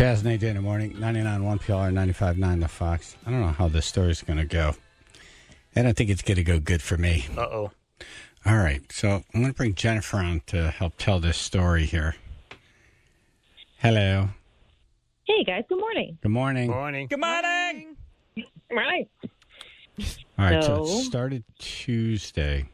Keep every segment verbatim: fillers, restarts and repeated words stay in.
Chaz and A J in the morning, ninety-nine point one P L R, ninety-five point nine The Fox. I don't know how this story's going to go. I don't think it's going to go good for me. Uh-oh. All right, so I'm going to bring Jennifer on to help tell this story here. Hello. Hey, guys. Good morning. Good morning. Morning. Good morning. Right. All right, so, So- it started Tuesday.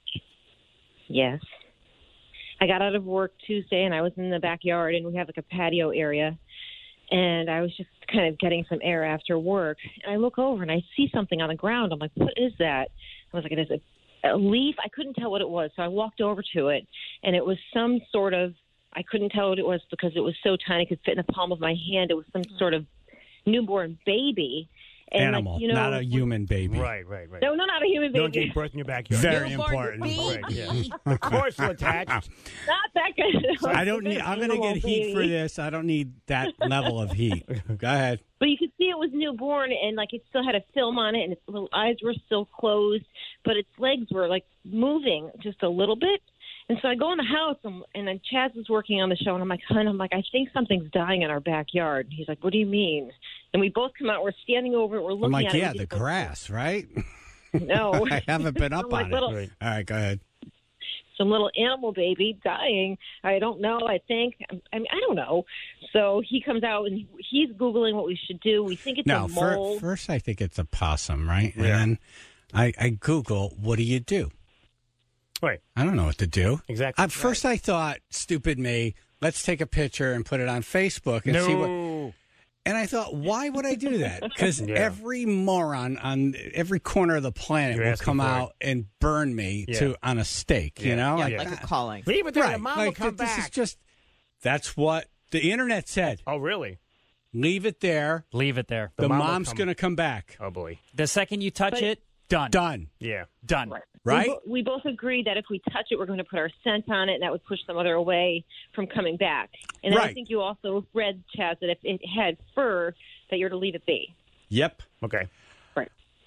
Yes. I got out of work Tuesday, and I was in the backyard, and we have like a patio area. And I was just kind of getting some air after work. And I look over, and I see something on the ground. I'm like, what is that? I was like, it is a, a leaf. I couldn't tell what it was. So I walked over to it, and it was some sort of, I couldn't tell what it was because it was so tiny. It could fit in the palm of my hand. It was some sort of newborn baby. And Animal, like, you know, not a human baby. Right, right, right. No, no, not a human Don't baby. give birth in your backyard. Very Newborn important. baby. Right, yeah. The corsel attached. Not that good. I don't need, I'm going to get heat for Baby. this. I don't need that level of heat. Go ahead. But you could see it was newborn, and like it still had a film on it, and its little eyes were still closed, but its legs were like moving just a little bit. And so I go in the house, and, and then Chaz was working on the show, and I'm like, "Hun, I'm like, I think something's dying in our backyard." He's like, "What do you mean?" And we both come out. We're standing over it. We're looking I'm like, at it. yeah, We the just go, grass, right? No, I haven't been up I'm like on little- it. Right. All right, go ahead. some little animal baby dying. I don't know. I think. I mean, I don't know. So he comes out and he's Googling what we should do. We think it's No, a fir- mole. first I think it's a possum, right? Yeah. And then I, I Google, what do you do? Right. I don't know what to do. Exactly. At first I thought, stupid me, let's take a picture and put it on Facebook and no. see what. And I thought, why would I do that? Because Yeah. every moron on every corner of the planet You're will asking come for it. out and burn me Yeah. to on a stake, you Yeah. know? Yeah, Like, yeah. Like a calling. Leave it there. right. The mom like, will come this back. is just, that's what the internet said. Oh, really? Leave it there. Leave it there. The, mom will mom's come- going to come back. Oh, boy. The second you touch But- it, done. Done. Yeah. Done. Right. Right? We, bo- we both agreed that if we touch it, we're going to put our scent on it, and that would push the mother away from coming back. And Right. I think you also read, Chaz, that if it had fur, that you're to leave it be. Yep. Okay. Right.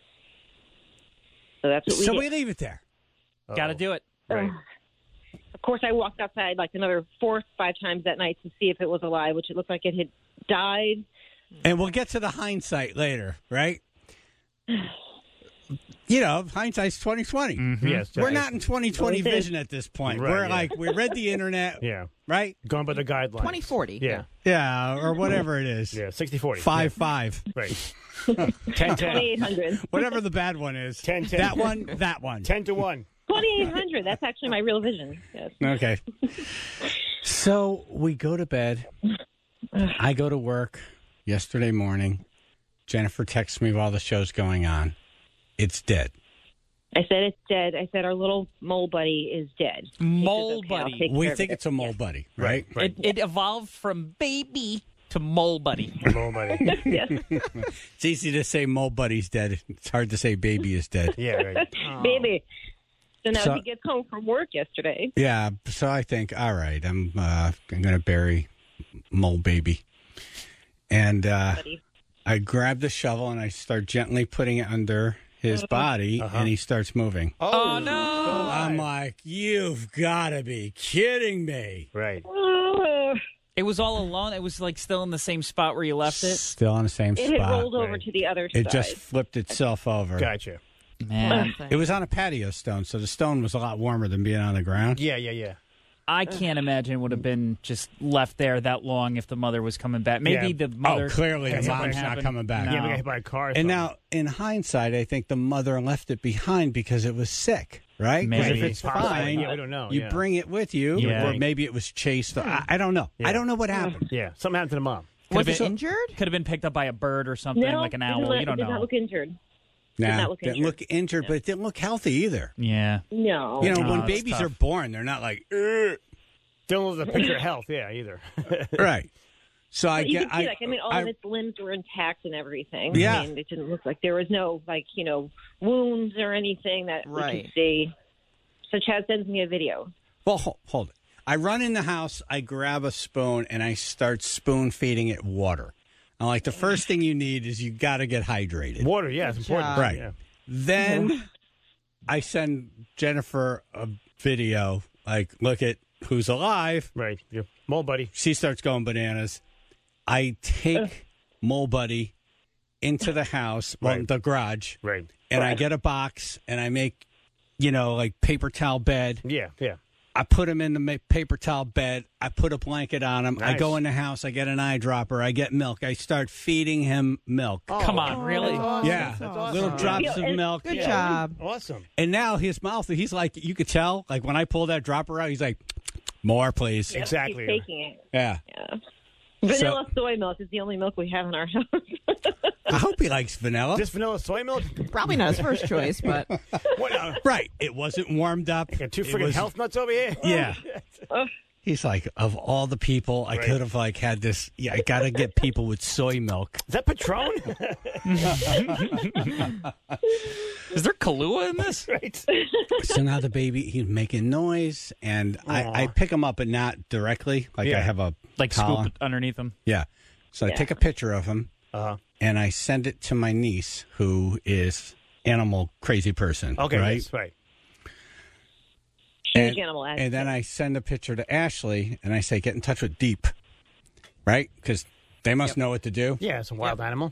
So that's what we So did. we leave it there. Got to Uh-oh. do it. Right. Of course, I walked outside like another four or five times that night to see if it was alive, which it looked like it had died. And we'll get to the hindsight later, right? You know, hindsight's twenty twenty. Yes. We're I- not in twenty twenty Well, it is. vision at this point. Right, We're yeah. like, we read the internet, Yeah. right? Going by the guidelines. twenty forty. Yeah. Yeah, or whatever it is. Yeah. sixty forty. Five, five. Yeah. Right. ten ten. twenty-eight hundred. Whatever the bad one is. ten ten. That one, that one. ten to one. twenty-eight hundred. That's actually my real vision. Yes. Okay. So we go to bed. I go to work yesterday morning. Jennifer texts me while the show's going on. It's dead. I said it's dead. I said our little mole buddy is dead. Mole He says, "Okay, I'll buddy." take We care of think it." it's a mole buddy, right? Right. It, it evolved from baby to mole buddy. Hello, buddy. Yes. It's easy to say mole buddy's dead. It's hard to say baby is dead. Yeah. Right. Baby. So now So- he gets home from work yesterday. Yeah, so I think, all right, I'm uh, I'm going to bury mole baby. And uh, Buddy. I grab the shovel and I start gently putting it under his body, Uh-huh. and he starts moving. Oh, no. I'm like, you've got to be kidding me. Right. Oh, It was all alone. It was like still in the same spot where you left it. Still on the same it had spot. rolled over right. to the other It side. just flipped itself over. Gotcha. Man, It was on a patio stone, so the stone was a lot warmer than being on the ground. Yeah. Yeah. Yeah. I can't imagine it would have been just left there that long if the mother was coming back. Maybe Yeah. the mother. Oh, clearly Had the something mom's not happen. coming back. No. Yeah. We got hit by a car. or And something. now, in hindsight, I think the mother left it behind because it was sick, right? 'Cause Maybe. if it's Possibly. fine, Yeah, we don't know. you Yeah. bring it with you, Yeah. or maybe it was chased. I, I don't know. Yeah. I don't know what happened. Yeah. Something happened to the mom. Could have Was it been injured? Could have been picked up by a bird or something, no, like an it did owl. not- You don't it did know. not look injured. Nah, not look didn't injured. look injured, but it didn't look healthy either. Yeah. No. You know, Oh, when that's babies tough. are born, they're not like, "Ugh." Don't look at the picture of health. Yeah. Either. right. So I But you get, could see, I, like, I mean, all I- of its limbs were intact and everything. Yeah. I mean, it didn't look like there was no, like, you know, wounds or anything that we Right. could see. So Chad sends me a video. well, hold, hold it. I run in the house, I grab a spoon, and I start spoon feeding it water. I'm like, the first thing you need is you got to get hydrated. Water. Yeah. It's important. job. Right. Yeah. Then I send Jennifer a video, like, look at who's alive. Right. Your mole buddy. She starts going bananas. I take Mole Buddy into the house, well, Right. the garage, Right. and I get a box and I make, you know, like paper towel bed. Yeah, yeah. I put him in the ma- paper towel bed. I put a blanket on him. I Nice. go in the house. I get an eyedropper. I get milk. I start feeding him milk. Come on, really? That's awesome. Yeah, That's awesome. little drops Yeah, of and- milk. Good Yeah. job. Awesome. And now his mouth, he's like, you could tell, like when I pull that dropper out, he's like, more, please. Yep, Exactly. He's taking it. Yeah. Yeah. Vanilla soy milk is the only milk we have in our house. I hope he likes vanilla. This vanilla soy milk? Probably not his first choice, but What? Uh, Right. It wasn't warmed up. got two It freaking was- health nuts over here? Yeah. Ugh. He's like, of all the people, I Right. could have like had this. Yeah, I got to get people with soy milk. Is that Patron? Is there Kahlua in this? Right. So now the baby, he's making noise, and I, Aw. I pick him up, but not directly. Like Yeah. I have a Like towel. scoop it underneath him? Yeah. So I Yeah. take a picture of him, Uh-huh. and I send it to my niece, who is animal crazy person. Okay, right. yes, right. Huge And, animal advocate. and then I send a picture to Ashley, and I say, get in touch with Deep, right? Because they must know what to do. Yeah, it's a wild animal.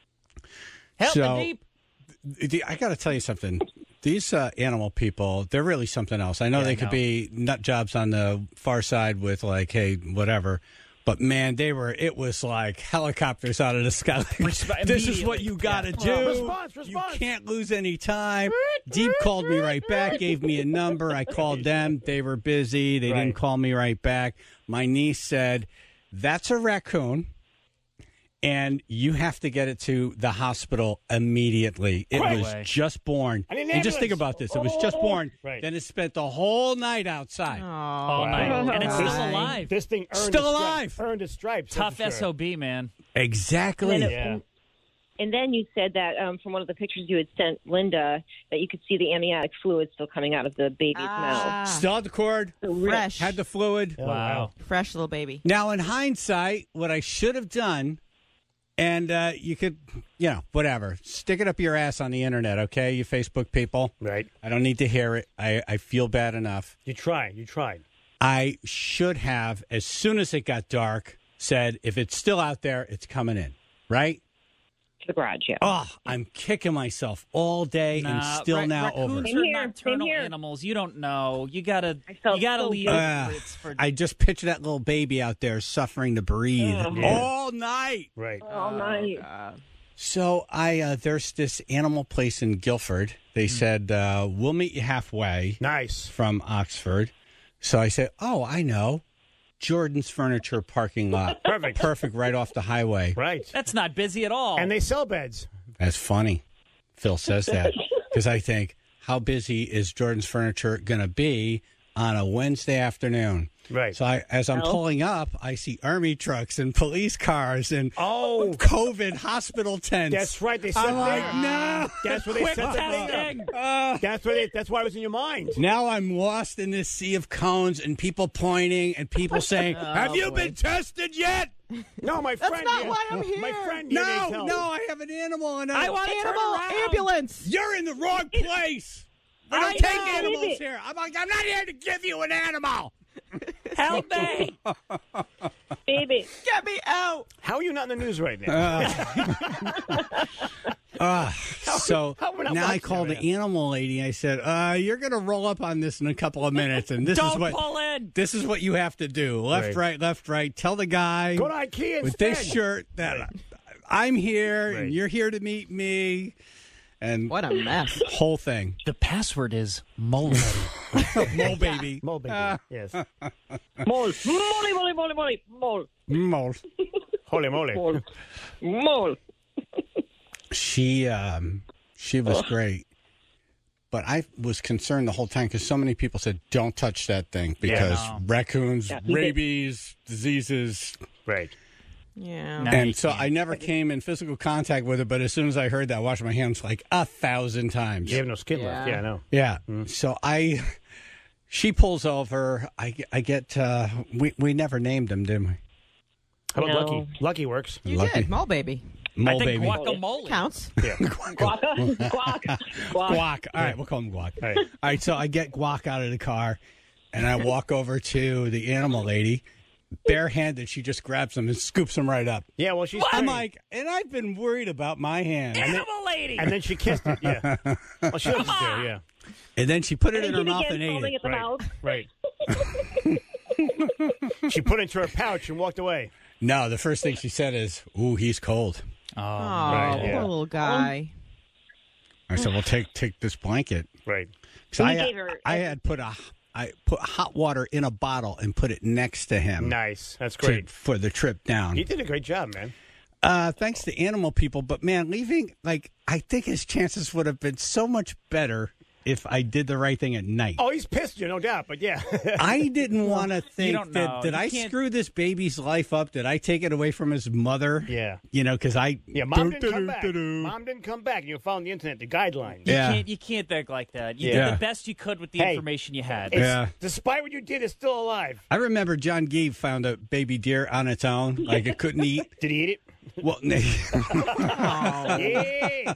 Help So- me deep. The- I got to tell you something. These uh, animal people, they're really something else. I know Yeah, they I could know. be nut jobs on the far side with like, hey, whatever. But man, they were. It was like helicopters out of the sky. Resp- This is what you immediately. got to Yeah. do. Response, response. You can't lose any time. Deep called me right back, gave me a number. I called them. They were busy. They Right. didn't call me right back. My niece said, "That's a raccoon." And you have to get it to the hospital immediately. It Right. was Way. just born. I need an And just think ambulance. about this. It was just born. Right. Then it spent the whole night outside. All oh, night. And it's still God. alive. This thing earned Still its alive. stripes. Earned its stripes. Tough that's for S sure. O B, man. Exactly. And then, Yeah. and, and then you said that um, from one of the pictures you had sent Linda that you could see the amniotic fluid still coming out of the baby's Ah, Still had the cord, fresh, had the fluid. Oh, Wow. fresh little baby. Now, in hindsight, what I should have done, and uh, you could, you know, whatever, stick it up your ass on the internet, okay, you Facebook people. Right. I don't need to hear it. I, I feel bad enough. You tried. You tried. I should have, as soon as it got dark, said, if it's still out there, it's coming in, right? to the garage. Yeah. Oh, I'm kicking myself all day and Nah, still ra- now raccoons over. Same are here, nocturnal same here. animals. You don't know. You gotta. I felt You gotta so leave. guilty. Uh, It's for. I just picture that little baby out there suffering to breathe Yeah. all night. Right. All night. So I uh, there's this animal place in Guilford. They said uh, we'll meet you halfway Nice. from Oxford. So I said, oh, I know, Jordan's Furniture parking lot. Perfect. Perfect, right off the highway. Right. That's not busy at all. And they sell beds. That's funny. Phil says that because I think, how busy is Jordan's Furniture going to be on a Wednesday afternoon? Right. So I, as I'm No. pulling up, I see army trucks and police cars and Oh. COVID hospital tents. That's right. They set I'm like, there. no. That's where they Quick set the thing testing. up. Uh, That's where they, that's why it was in your mind. now I'm lost in this sea of cones and people pointing and people saying, "Have you boy. been tested yet?" No, my friend. not here- why I'm here. My friend here No, needs help. no, I have an animal and I want to turn Animal around. ambulance. You're in the wrong place. We I don't take know. animals Baby. here. I'm like, I'm not here to give you an animal. Help me. Baby. Get me out. How are you not in the news right now? Uh, so how we're not now I watching called that the right animal lady. I said, uh, "You're going to roll up on this in a couple of minutes, and this is Don't what pull in. this is what you have to do: left, Right. right, left, right. Tell the guy Go to IKEA with instead. this shirt that I'm here Right. and you're here to meet me, and What a mess. whole thing, The password is mole. mole baby, Mole baby. Uh, yes. Mole. Mole, mole, mole, mole, mole. mole. Holy moly. Mole. Mole. She um, she was great. But I was concerned the whole time because so many people said, don't touch that thing because no. raccoons, Yeah, you did. rabies, diseases. Right. Yeah. No. And so I never came in physical contact with it. But as soon as I heard that, I washed my hands like a thousand times. You have no skin left. Yeah. Yeah, I know. Yeah. So I, she pulls over. I, I get, uh, we, we never named him, did we? How about No. Lucky? Lucky works. You Lucky. did. Mole baby. Mole I think baby. guacamole. Counts. Yeah. Guac. Guac. Guac. Guac. All right, we'll call him Guac. All right. All right, so I get Guac out of the car, and I walk over to the animal lady, barehanded, she just grabs them and scoops them right up. Yeah, well, she's I'm trained. like, and I've been worried about my hand. And then, Animal lady. And then she kissed it, yeah. Well, she doesn't do, yeah. and then she put it in And her he mouth began and ate foaming it. at the mouth. Right. She put it into her pouch and walked away. No, the first thing she said is, "Ooh, he's cold." Oh, Right, yeah. poor little guy. I said, "Well, take take this blanket." Right. 'Cause We I, gave her- I had put a I put hot water in a bottle and put it next to him Nice. That's to- great. for the trip down. You did a great job, man. Uh, thanks to animal people, but man, leaving like I think his chances would have been so much better if I did the right thing at night. Oh, he's pissed you, no doubt, but yeah. I didn't want to think don't that know. did You I can't- screw this baby's life up? Did I take it away from his mother? Yeah. You know, because I Yeah, mom didn't come back. Mom didn't come back. You found the internet, the guidelines. You Yeah. can't you can't think like that. You Yeah. did the best you could with the Hey. information you had. It's- Yeah. Despite what you did, it's still alive. I remember John Geeve found a baby deer on its own, like it couldn't eat. Did he eat it? Well, Yeah.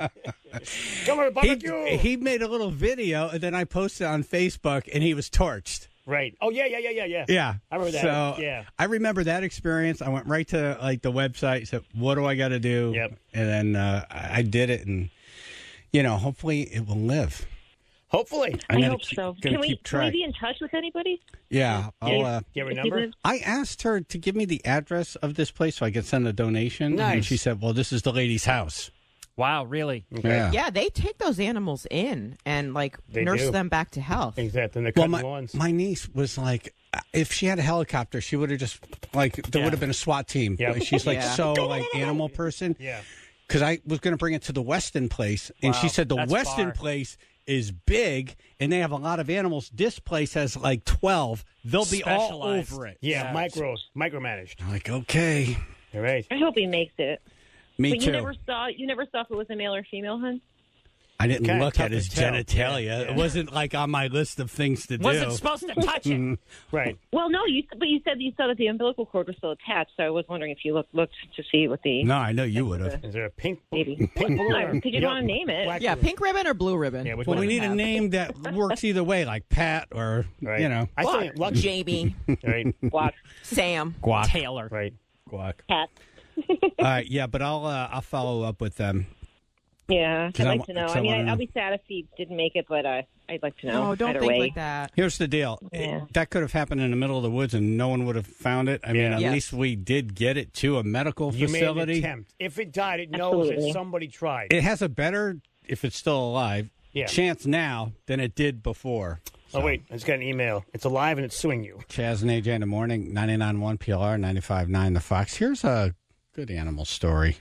Come on, he, barbecue. he made a little video, and then I posted it on Facebook, and he was torched. Right. Oh, yeah, yeah, yeah, yeah, yeah. Yeah, I remember that. So Yeah. I remember that experience. I went right to like the website, said, "What do I got to do?" Yep. And then uh, I I did it, and you know, hopefully it will live. Hopefully. I I'm gonna hope keep, so. Gonna Can we keep can we track. be in touch with anybody? Yeah, I'll. Uh, Do you have a If you number? live- I asked her to give me the address of this place so I could send a donation. Nice. And she said, "Well, this is the lady's house." Wow, really? Yeah. Yeah, they take those animals in and like They nurse do. them back to health. Exactly. And they're Well, cutting my, lawns. my niece was like, if she had a helicopter, she would have just like there Yeah. would have been a SWAT team. Yeah. But she's like Yeah. so like animal person. Yeah. Because I was going to bring it to the Weston place, and she Wow, said the that's Weston far. place is big, and they have a lot of animals. This place has like twelve. They'll be all Specialized. over it. Yeah, Yeah. micro, micromanaged. I'm like, okay, All right. I hope he makes it. me but too. you never saw you never saw if it was a male or female, hun? I didn't Kinda look tough at his to tell. genitalia. Yeah, yeah. It wasn't like on my list of things to Wasn't do. supposed to touch it. Right. Well, no, you but you said you saw that the umbilical cord was still attached, so I was wondering if you looked looked to see what the No, I know you would have. Is there a pink? maybe. Pink balloon? No, because you don't Yep. want to name it. Black Yeah, balloon. pink ribbon or blue ribbon? Yeah, which Well, one? we need a have. name that works either way, like Pat or Right. you know I still think Lucky. Jamie, Right. Watch Sam. guac. Taylor. Right. Guac. cat. All right, yeah, but I'll uh, I'll follow up with them. Yeah, I'd 'Cause I like wa- to know. 'cause I I mean, wanna I, know. I'll be sad if he didn't make it, but uh, I'd like to know. No, don't either think way. like that. Here's the deal. It- Yeah. that could have happened in the middle of the woods and no one would have found it. I mean, Yeah. at Yes. least we did get it to a medical You made an facility. attempt. If it died, it knows that Absolutely. somebody tried. It has a better, if it's still alive, Yeah. chance now than it did before. Oh, wait. I just got an email. It's alive and it's suing you. Chaz and A J in the morning, ninety-nine point one P L R, ninety-five point nine The Fox. Here's a good animal story,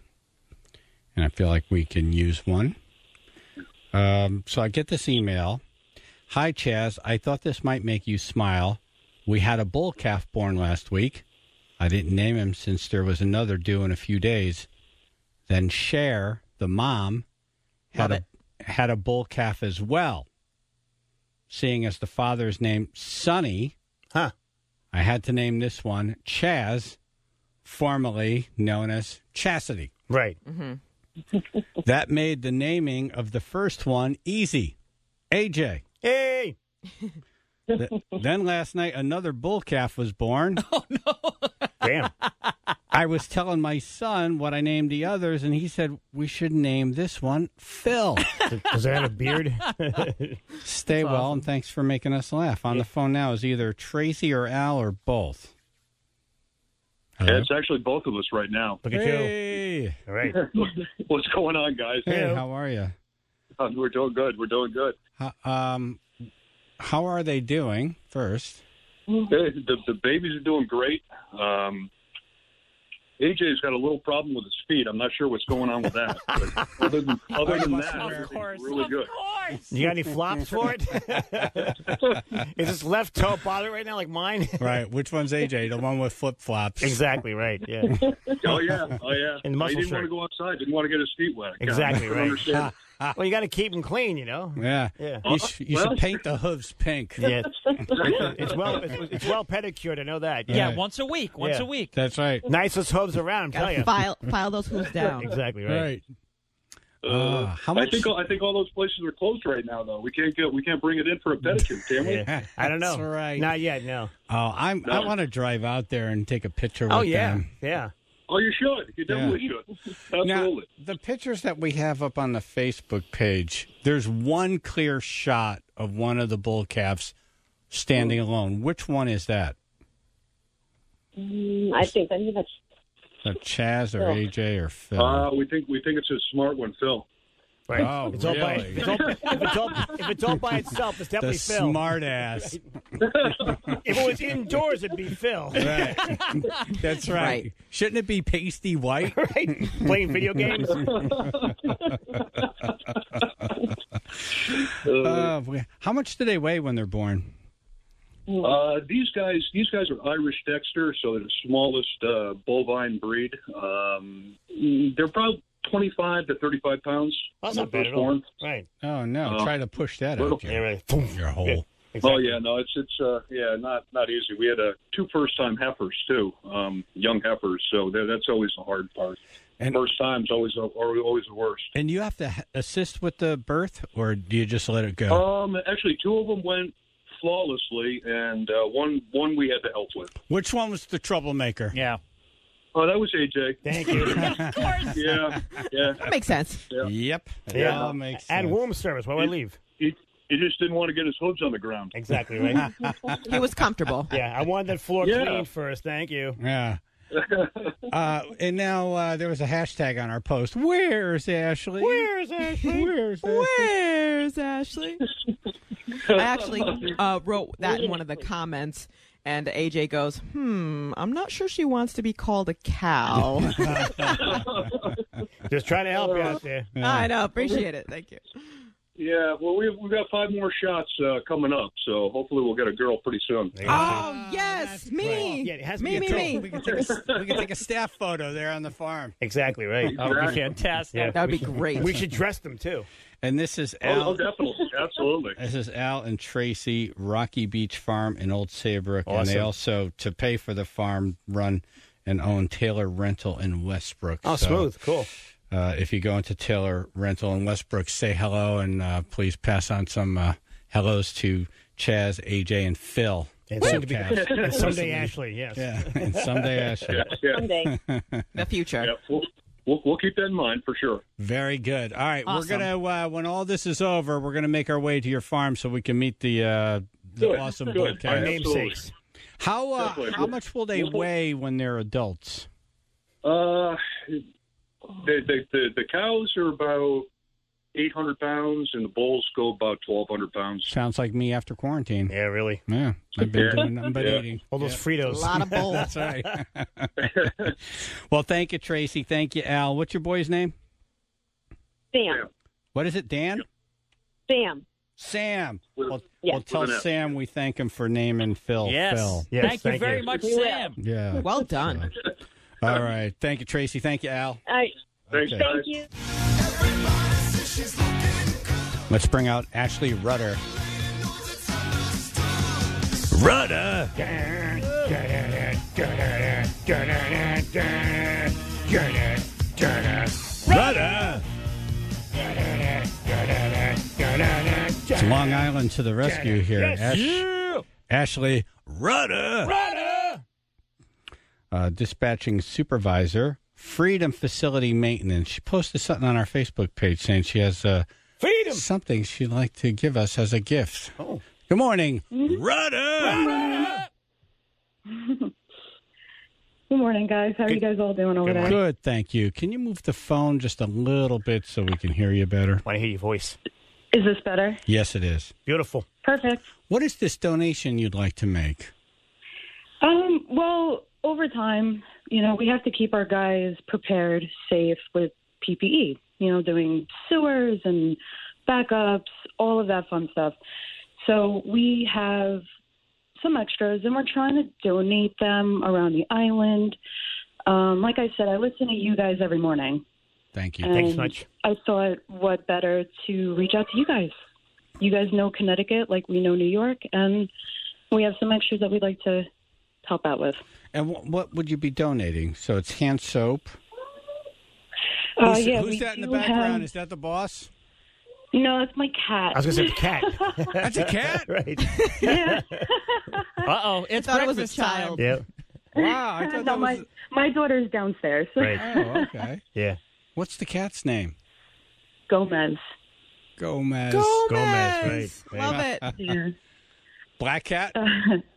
and I feel like we can use one. Um, so I get this email. Hi, Chaz. I thought this might make you smile. We had a bull calf born last week. I didn't name him since there was another due in a few days. Then Cher, the mom, had Love a had a bull calf as well. Seeing as the father's name Sonny, Huh. I had to name this one Chaz, formerly known as Chastity. Right. That made the naming of the first one easy. A J. Hey. Th- then last night, another bull calf was born. Damn. I was telling my son what I named the others, and he said, we should name this one Phil. Does it have a beard? Stay well, and thanks for making us laugh. On the phone now is either Tracy or Al or both. Yeah, it's actually both of us right now. Look at you. Hey. All right. What's going on, guys? Hey, how are you? Uh, we're doing good. We're doing good. How, um, how are they doing first? Hey, the, the babies are doing great. Um, A J's got a little problem with his feet. I'm not sure what's going on with that. But other than, other than that, Of everything's course. really of good. course. You got any flops for it? Is this left toe bothering right now like mine? Right. Which one's A J? The one with flip flops. Exactly right. Yeah. Oh, yeah. Oh, yeah. And the muscle he didn't shirt. want to go outside. Didn't want to get his feet wet. I Exactly don't right. understand. Well, you got to keep them clean, you know. Yeah. Yeah. You, sh- you Well- should paint the hooves pink. Yeah. It's well. It's, it's well pedicured. I know that. Yeah, Right. once a week. Once Yeah. a week. That's right. Nicest hooves around. I'm telling Gotta you. file file those hooves down. Exactly right. Right. Uh, Uh, how much? I think I think all those places are closed right now, though. We can't get we can't bring it in for a pedicure, can we? Yeah. I don't know. That's right. Not yet, no. Oh, I'm. I No. want to drive out there and take a picture with Oh, yeah. them. Yeah. Oh, you should. You definitely should. Absolutely. Now, the pictures that we have up on the Facebook page, there's one clear shot of one of the bull calves standing alone. Which one is that? Mm, I think I think that's Uh, Chaz or Phil. A J or Phil? Uh, we think we think it's a smart one, Phil. Right. Oh, it's all by, really? if, it's all, if, it's all, if it's all by itself, it's the definitely Phil. smart ass. If it was indoors, it'd be Phil. Right. That's right. Right. Shouldn't it be pasty white? Right? Playing video games. Uh, how much do they weigh when they're born? Uh, these guys, these guys are Irish Dexter, so they're the smallest uh, bovine breed. Um, they're probably twenty-five to thirty-five pounds. That's when not they're bad at first all. born. Right. Oh, no. Uh, Try to push that little- out. Yeah, Jim. right. Your hole. Yeah. Oh Exactly. yeah, no, it's it's uh, yeah, not not easy. We had uh, two first-time heifers too, um, young heifers, so that- that's always the hard part. And- First time's always are always the worst. And you have to h- assist with the birth, or do you just let it go? Um, actually, two of them went flawlessly, and uh, one one we had to help with. Which one was the troublemaker? Yeah. Oh, that was A J. Thank you. Yeah, yeah. That makes sense. Yep. It Yeah. all makes Add sense. womb service. Why would I leave? He he just didn't want to get his hooves on the ground. Exactly, right? He was comfortable. Yeah, I wanted that floor Yeah. cleaned first. Thank you. Yeah. Uh, and now uh, there was a hashtag on our post. Where's Ashley? Where's Ashley? Where's Ashley? Where's Ashley? I actually uh, wrote that in one of the comments, and A J goes, hmm, I'm not sure she wants to be called a cow. Just trying to help you out there. I know. Appreciate it. Thank you. Yeah, well, we've we've got five more shots uh, coming up, so hopefully we'll get a girl pretty soon. Oh, yes. Me. Yeah, it has to me, be me, a girl. me. We can, take a, we can take a staff photo there on the farm. Exactly, right. That would be Exactly. fantastic. Yeah. That would be great. We should dress them, too. And this is Oh, Al. oh, definitely, absolutely. This is Al and Tracy, Rocky Beach Farm in Old Saybrook. And they Awesome. also, to pay for the farm, run and own Taylor Rental in Westbrook. Oh, So, smooth. Cool. Uh, if you go into Taylor Rental in Westbrook, say hello and uh, please pass on some uh, hellos to Chaz, A J, and Phil. And, soon to be, Calves. and someday Ashley, yes. Yeah, and someday Ashley. Yeah, yeah, someday. The future. yeah. We'll, we'll, we'll keep that in mind for sure. Very good. All right, Awesome. we're gonna uh, when all this is over, we're gonna make our way to your farm so we can meet the uh, the Good, awesome good. bull Our Our calves. name- namesakes. How uh, Definitely. how much will they weigh when they're adults? Uh, the, the the the cows are about eight hundred pounds, and the bulls go about twelve hundred pounds. Sounds like me after quarantine. Yeah, really. Yeah, I've been Yeah. doing nothing but Yeah. eating. All those A Fritos. lot of bulls. That's right. Well, thank you, Tracy. Thank you, Al. What's your boy's name? Sam. What is it, Dan? Sam. Sam. Well, Yeah. well tell With an F. Sam we thank him for naming Phil. Yes. Phil. Yes, thank you thank very you. much, We will. Sam. Yeah. Well done. All right. Thank you, Tracy. Thank you, Al. All right. Thanks, Okay. guys. Thank you. Let's bring out Ashley Rudder. Rudder. Rudder. It's Long Island to the rescue here. Ash- Ashley Rudder. Rudder. Uh, dispatching supervisor, Freedom Facility Maintenance. She posted something on our Facebook page saying she has uh, Freedom. something she'd like to give us as a gift. Oh. Good morning, Rudder. Good morning, guys. How are you guys all doing over Good there? Good, thank you. Can you move the phone just a little bit so we can hear you better? Want to hear your voice. Is this better? Yes, it is. Beautiful. Perfect. What is this donation you'd like to make? Um, well, over time, you know, we have to keep our guys prepared, safe with P P E, you know, doing sewers and backups, all of that fun stuff. So we have some extras, and we're trying to donate them around the island. Um, like I said, I listen to you guys every morning. Thank you. And Thanks much. I thought, what better to reach out to you guys? You guys know Connecticut like we know New York, and we have some extras that we'd like to help out with. And wh- what would you be donating? So it's hand soap. Uh, who's yeah, who's we that in the do background? have- Is that the boss? No, it's my cat. I was going to say the cat. That's a cat? Right. Yeah. Uh-oh, it's thought it was a breakfast time. child. Yeah. Wow, I thought no, that my was. my daughter's downstairs. Right. Oh, okay. Yeah. What's the cat's name? Gomez. Gomez. Gomez. Gomez, right, Love right. it. Yeah. Black cat? Uh,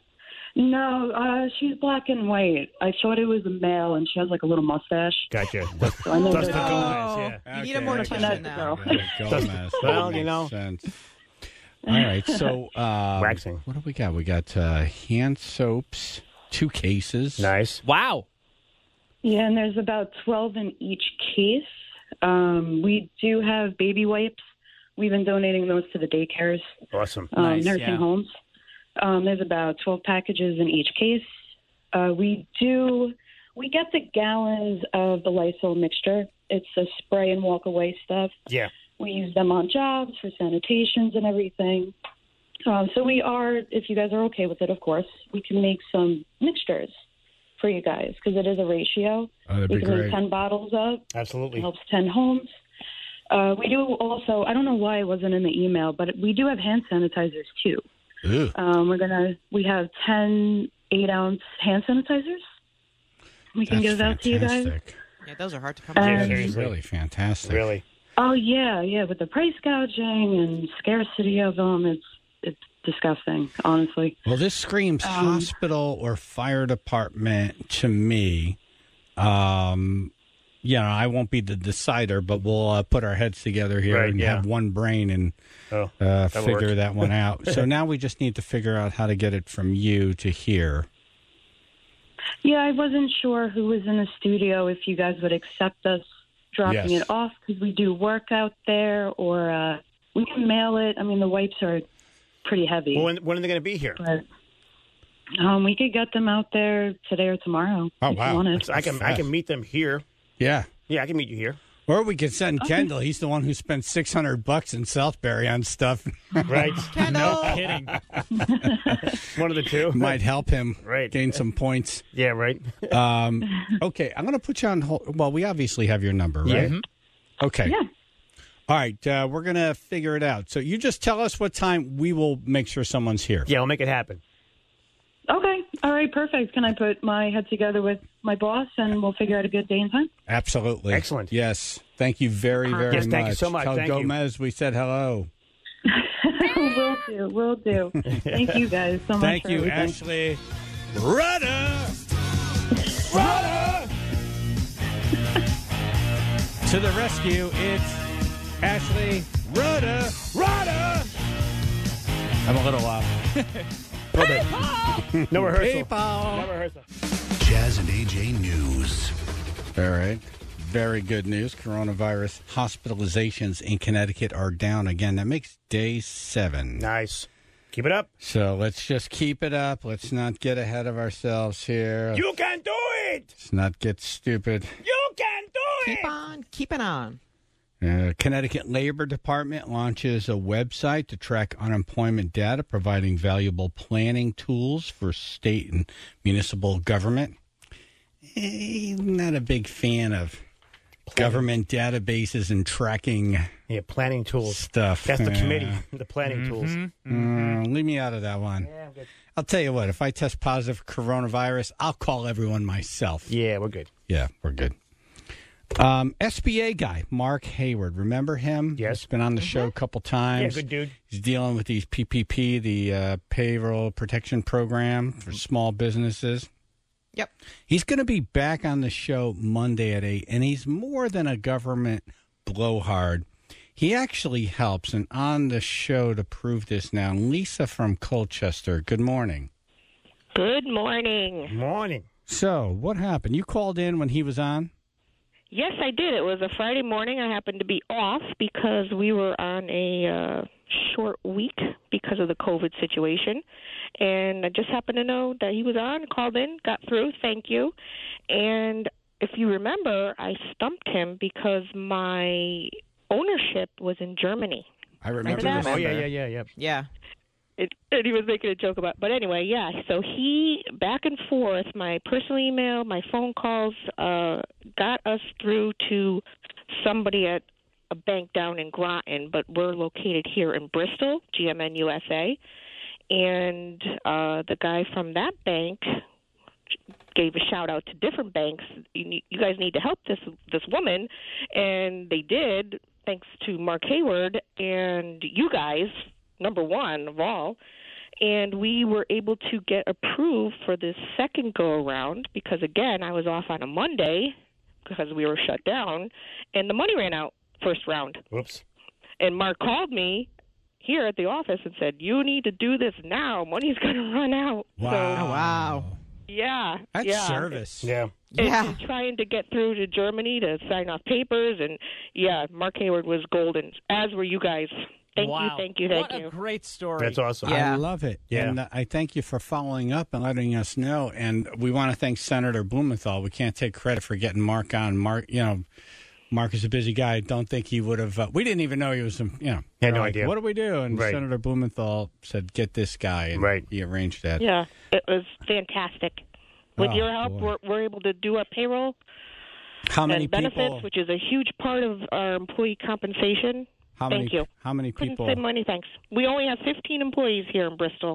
no, uh, she's black and white. I thought it was a male, and she has like a little mustache. Gotcha. So I know Dustin that- Gomez, yeah. You need a mortician now. Okay, Gomez. Well, That you makes know. sense. All right, so um, Waxing. What do we got? We got uh, hand soaps, two cases. Nice. Wow. Yeah, and there's about twelve in each case. Um, we do have baby wipes. We've been donating those to the daycares, Awesome. um, Nice, nursing yeah. homes. Um, there's about twelve packages in each case. Uh, we do, we get the gallons of the Lysol mixture. It's a spray and walk away stuff. Yeah. We use them on jobs for sanitations and everything. Um, so we are, if you guys are okay with it, of course, we can make some mixtures for you guys because it is a ratio. Oh, that'd we be can great. make ten bottles up. It Absolutely. helps ten homes. Uh, we do also, I don't know why it wasn't in the email, but we do have hand sanitizers too. Ooh. Um, we're going to, we have ten eight-ounce hand sanitizers. We can That's give out to you guys. fantastic. Yeah, those are hard to come Um, by. Yeah, That's seriously. really fantastic. Really. Oh, yeah, yeah. With the price gouging and scarcity of them, it's it's disgusting, honestly. Well, this screams Um, hospital or fire department to me. Um, you know, I won't be the decider, but we'll uh, put our heads together here Right, and yeah. have one brain and Oh, uh, that'll figure work. that one out. So now we just need to figure out how to get it from you to here. Yeah, I wasn't sure who was in the studio, if you guys would accept us dropping Yes. it off, because we do work out there, or uh, we can mail it. I mean, the wipes are pretty heavy. Well, when, when are they going to be here? But um, we could get them out there today or tomorrow. Oh, if wow. You wanted. So I can I can meet them here. Yeah. Yeah, I can meet you here. Or we could send Kendall. He's the one who spent six hundred bucks in Southbury on stuff. Right. Kendall. Kidding. One of the two. Might help him Right. gain some points. Yeah, right. Um, okay, I'm going to put you on hold. Well, we obviously have your number, right? Yeah. Okay. Yeah. All right, uh, we're going to figure it out. So you just tell us what time. We will make sure someone's here. Yeah, we'll make it happen. Okay. All right. Perfect. Can I put my head together with my boss, and we'll figure out a good day and time? Absolutely. Excellent. Yes. Thank you very, very Yes, much. thank you so much. Tell Thank you. Gomez we said hello. will do. Will do. Thank you guys so much. Thank for you, everything. Ashley Rudder. Rudder. To the rescue, it's Ashley Rudder. Rudder. I'm a little off. No rehearsal. People. No rehearsal. Jazz and A J News. All right. Very good news. Coronavirus hospitalizations in Connecticut are down again. That makes day seven. Nice. Keep it up. So let's just keep it up. Let's not get ahead of ourselves here. You can do it. Let's not get stupid. You can do it. Keep on keeping on. Uh, Connecticut Labor Department launches a website to track unemployment data, providing valuable planning tools for state and municipal government. Eh, not a big fan of government databases and tracking Yeah, planning tools. stuff. That's the Yeah. committee, the planning tools. Uh, leave me out of that one. Yeah, I'm good. I'll tell you what, if I test positive for coronavirus, I'll call everyone myself. Yeah, we're good. Yeah, we're good. Um, S B A guy, Mark Hayward. Remember him? Yes. He's been on the show a couple Yeah, times. good dude. He's dealing with these P P P, the uh, payroll protection program for small businesses. Yep. He's going to be back on the show Monday at eight, and he's more than a government blowhard. He actually helps, and on the show to prove this now, Lisa from Colchester. Good morning. Good morning. Morning. So, what happened? You called in when he was on? Yes, I did. It was a Friday morning. I happened to be off because we were on a uh, short week because of the COVID situation. And I just happened to know that he was on, called in, got through. Thank you. And if you remember, I stumped him because my ownership was in Germany. I remember. that? this. Oh, yeah, yeah, yeah, yeah. Yeah. It, and he was making a joke about, but anyway, yeah. So he back and forth, my personal email, my phone calls, uh, got us through to somebody at a bank down in Groton, but we're located here in Bristol, G M N U S A. And uh, the guy from that bank gave a shout out to different banks. You, need, you guys need to help this this woman, and they did, thanks to Mark Hayward and you guys, number one of all. And we were able to get approved for this second go around because, again, I was off on a Monday because we were shut down, and the money ran out first round. Whoops. And Mark called me here at the office and said, you need to do this now. Money's going to run out. Wow. So, Oh, wow. yeah. That's yeah. service. Yeah. And, Yeah. and trying to get through to Germany to sign off papers. And, yeah, Mark Hayward was golden, as were you guys. Thank wow. you, thank you, thank what you. a great story. That's awesome. Yeah. I love it. Yeah. And uh, I thank you for following up and letting us know. And we want to thank Senator Blumenthal. We can't take credit for getting Mark on. Mark, you know, Mark is a busy guy. I don't think he would have. Uh, we didn't even know he was, um, you know. Had no like, idea. What do we do? And Right. Senator Blumenthal said, get this guy. And Right. he arranged that. Yeah, it was fantastic. With Oh, your help, boy. we're, we're able to do our payroll How many and benefits, people? which is a huge part of our employee compensation. How Thank many, you. How many Couldn't people? say money thanks. We only have fifteen employees here in Bristol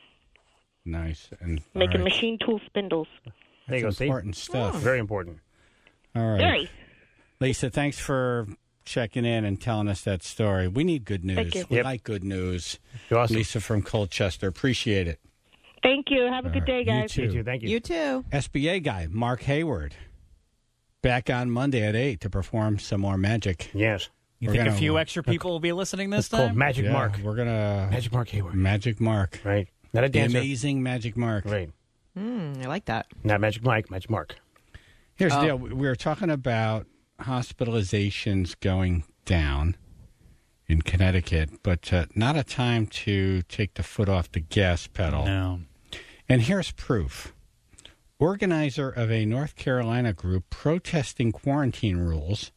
Nice. And all making right. machine tool spindles. There you go. That's See? important stuff. Very important. All right. Very. Lisa, thanks for checking in and telling us that story. We need good news. Thank you. We Yep. like good news. You're awesome. Lisa from Colchester. Appreciate it. Thank you. Have a good day, You guys. too. You too. Thank you. You too. S B A guy, Mark Hayward, back on Monday at eight to perform some more magic. Yes. You We're think gonna- a few extra people will be listening this It's called time? Magic Yeah, Mark. We're going to... Magic Mark Hayward. Magic Mark. Right. Not a The dancer. amazing Magic Mark. Right. Mm, I like that. Not Magic Mike. Magic Mark. Here's Oh. the deal. We were talking about hospitalizations going down in Connecticut, but uh, not a time to take the foot off the gas pedal. No. And here's proof. Organizer of a North Carolina group protesting quarantine rules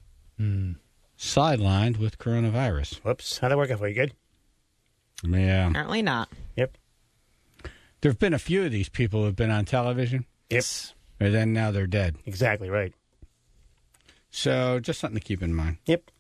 sidelined with coronavirus. Whoops. How'd that work out for you? Good? Yeah. Apparently not. Yep. There have been a few of these people who have been on television, Yep. and then now they're dead. Exactly right. So just something to keep in mind. Yep.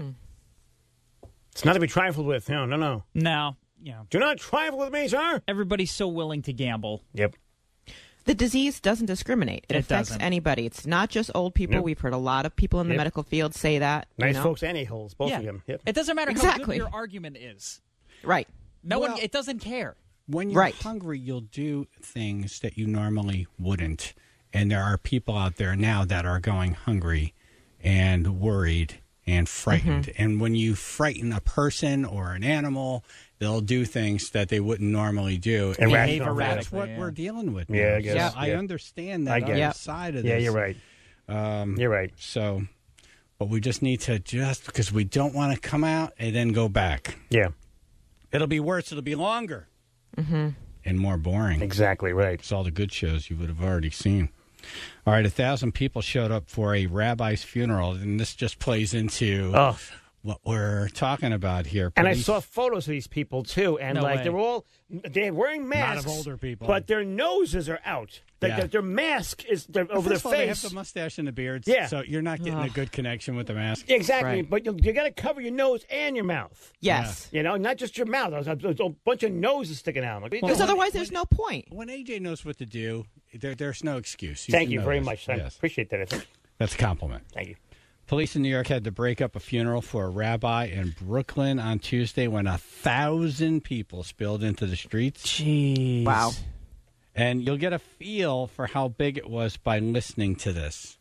It's not to be trifled with. No, no, no. No. You know, Do not trifle with me, sir. everybody's so willing to gamble. Yep. The disease doesn't discriminate. It, It affects doesn't. anybody. It's not just old people. Nope. We've heard a lot of people in the Yep. medical field say that. you Nice know? folks and a-holes, both yeah. of them. Yep. It doesn't matter how Exactly. good your argument is. Right. No Well- one. It doesn't care. When you're Right. hungry, you'll do things that you normally wouldn't. And there are people out there now that are going hungry and worried and frightened. And when you frighten a person or an animal, they'll do things that they wouldn't normally do. And Behave rational that's erratically, what yeah. we're dealing with. Yeah, now. I guess. So Yeah. I Yeah. understand that I get other it. Yep. side of Yeah, this. you're right. Um, You're right. So, but we just need to just because we don't want to come out and then go back. Yeah. It'll be worse. It'll be longer and more boring. Exactly right. It's all the good shows you would have already seen. All right, a thousand people showed up for a rabbi's funeral, and this just plays into Oh. what we're talking about here. And I Police- saw photos of these people too, and No like way. they're all they're wearing masks. of older people. but their noses are out. Like Yeah. their, their mask is they're over their First of all, they have face. the mustache and the beards, Yeah. so you're not getting a good connection with the mask. Exactly, Right. but you, you got to cover your nose and your mouth. Yes. You know, not just your mouth. There's a, there's a bunch of noses sticking out. Like, Because otherwise, there's no point. When A J knows what to do, there, there's no excuse. Thank should you know very this. much. I Yes. appreciate that. I think. That's a compliment. Thank you. Police in New York had to break up a funeral for a rabbi in Brooklyn on Tuesday when a thousand people spilled into the streets. Jeez. Wow. And you'll get a feel for how big it was by listening to this.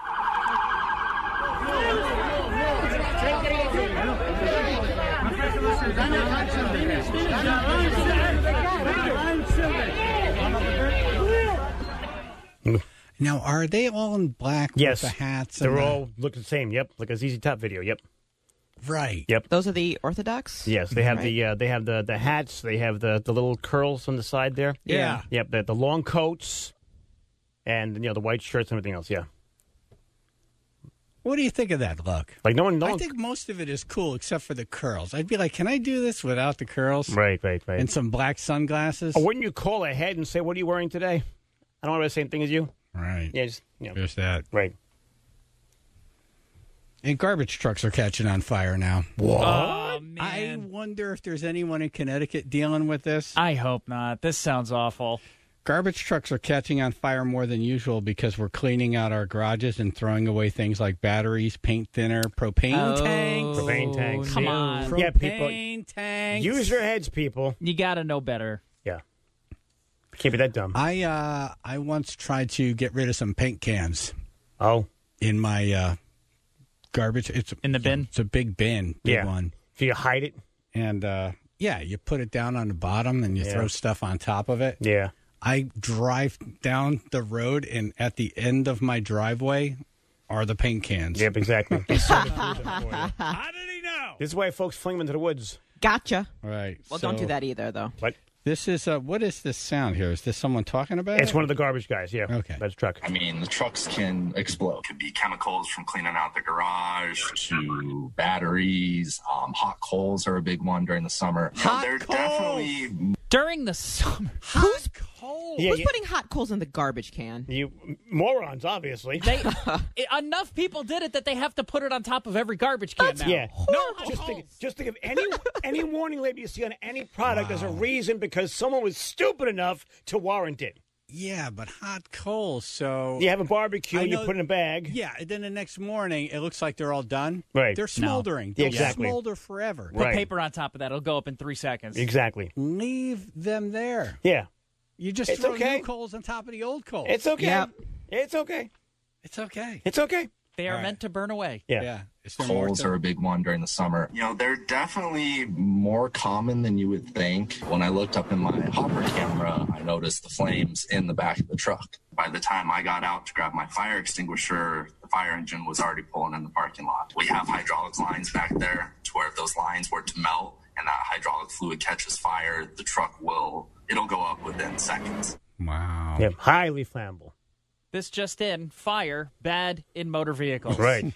Now, are they all in black Yes, with the hats? They're and the- all look the same. Yep, like a Z Z Top video. Yep, right. yep. Those are the Orthodox? Yes, they have Right. the uh, they have the, the hats. They have the, the little curls on the side there. Yeah. Yep, the, the long coats, and you know the white shirts and everything else. Yeah, What do you think of that look? like no one, no I one. think most of it is cool except for the curls. I'd be like, can I do this without the curls? Right, right, right. And some black sunglasses? Or wouldn't you call ahead and say, "What are you wearing today?" I don't want to wear the same thing as you. Right. Yeah, just you know. There's that. Right. And garbage trucks are catching on fire now. What? Oh, I man. wonder if there's anyone in Connecticut dealing with this. I hope not. This sounds awful. Garbage trucks are catching on fire more than usual because we're cleaning out our garages and throwing away things like batteries, paint thinner, propane Oh, tanks. Propane tanks. Come Yeah. on. Propane Yeah, people- tanks. Use your heads, people. You got to know better. Yeah. Can't be that dumb. I uh, I once tried to get rid of some paint cans Oh. in my uh, garbage. It's In the bin? It's a big bin, big Yeah. one. So you hide it? And uh, yeah, you put it down on the bottom and you Yeah. throw stuff on top of it. Yeah. I drive down the road, and at the end of my driveway are the paint cans. Yep, exactly. They serve the food up for you. How did he know? This is why folks fling them into the woods. Gotcha. Right. Well, so don't do that either, though. What? This is uh, what is this sound here? Is this someone talking about It's it? one of the garbage guys, yeah. Okay. That's a truck. I mean, the trucks can explode. Could be chemicals from cleaning out the garage to batteries. Um, hot coals are a big one during the summer. You know, Hot they're coals! definitely During the summer. Who's cold? Yeah, Who's yeah. putting hot coals in the garbage can? You morons, obviously. They it, enough people did it that they have to put it on top of every garbage can now. Yeah. No, Just think, just think of any any warning label you see on any product as a reason because someone was stupid enough to warrant it. Yeah, but hot coals. So You have a barbecue I and you know- put it in a bag. yeah, and then the next morning it looks like they're all done. Right. They're smoldering. Yeah, They'll exactly. smolder forever. Put Right. paper on top of that. It'll go up in three seconds. Exactly. Leave them there. Yeah. You just It's throw okay. new coals on top of the old coals. It's okay. Yep. It's okay. It's okay. It's okay. They are All right. meant to burn away. Yeah. Yeah. Is there more coals to- are a big one during the summer. You know, they're definitely more common than you would think. When I looked up in my hopper camera, I noticed the flames in the back of the truck. By the time I got out to grab my fire extinguisher, the fire engine was already pulling in the parking lot. We have hydraulic lines back there to where if those lines were to melt and that hydraulic fluid catches fire, the truck will, it'll go up within seconds. Wow. Yeah. Highly flammable. This just in, fire, bad in motor vehicles. Right.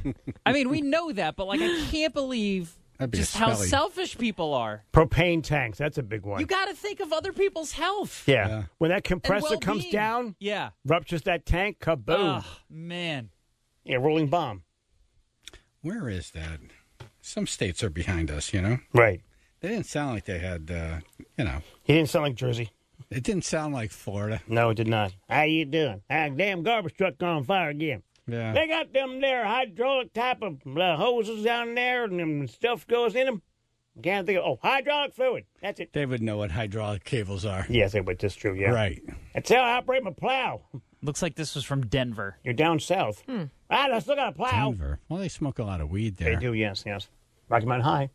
I mean, we know that, but like, I can't believe That'd be just a how smelly- selfish people are. Propane tanks. That's a big one. You got to think of other people's health. yeah. Yeah. When that and compressor comes well-being. down, Yeah. ruptures that tank, kaboom. Oh, man. Yeah, rolling bomb. Where is that? Some states are behind us, you know? Right. They didn't sound like they had, uh, you know, He didn't sound like Jersey. it didn't sound like Florida. No, it did not. How you doing? Ah, damn garbage truck on fire again. Yeah. They got them there hydraulic type of uh, hoses down there and them stuff goes in them. Can't think of, oh, hydraulic fluid. That's it. They would know what hydraulic cables are. Yes, it was just true, yeah. Right. That's how I operate my plow. Looks like this was from Denver. You're down south. Hmm. I still got a plow. Denver. Well, they smoke a lot of weed there. They do, yes, yes. Rocky Mountain High.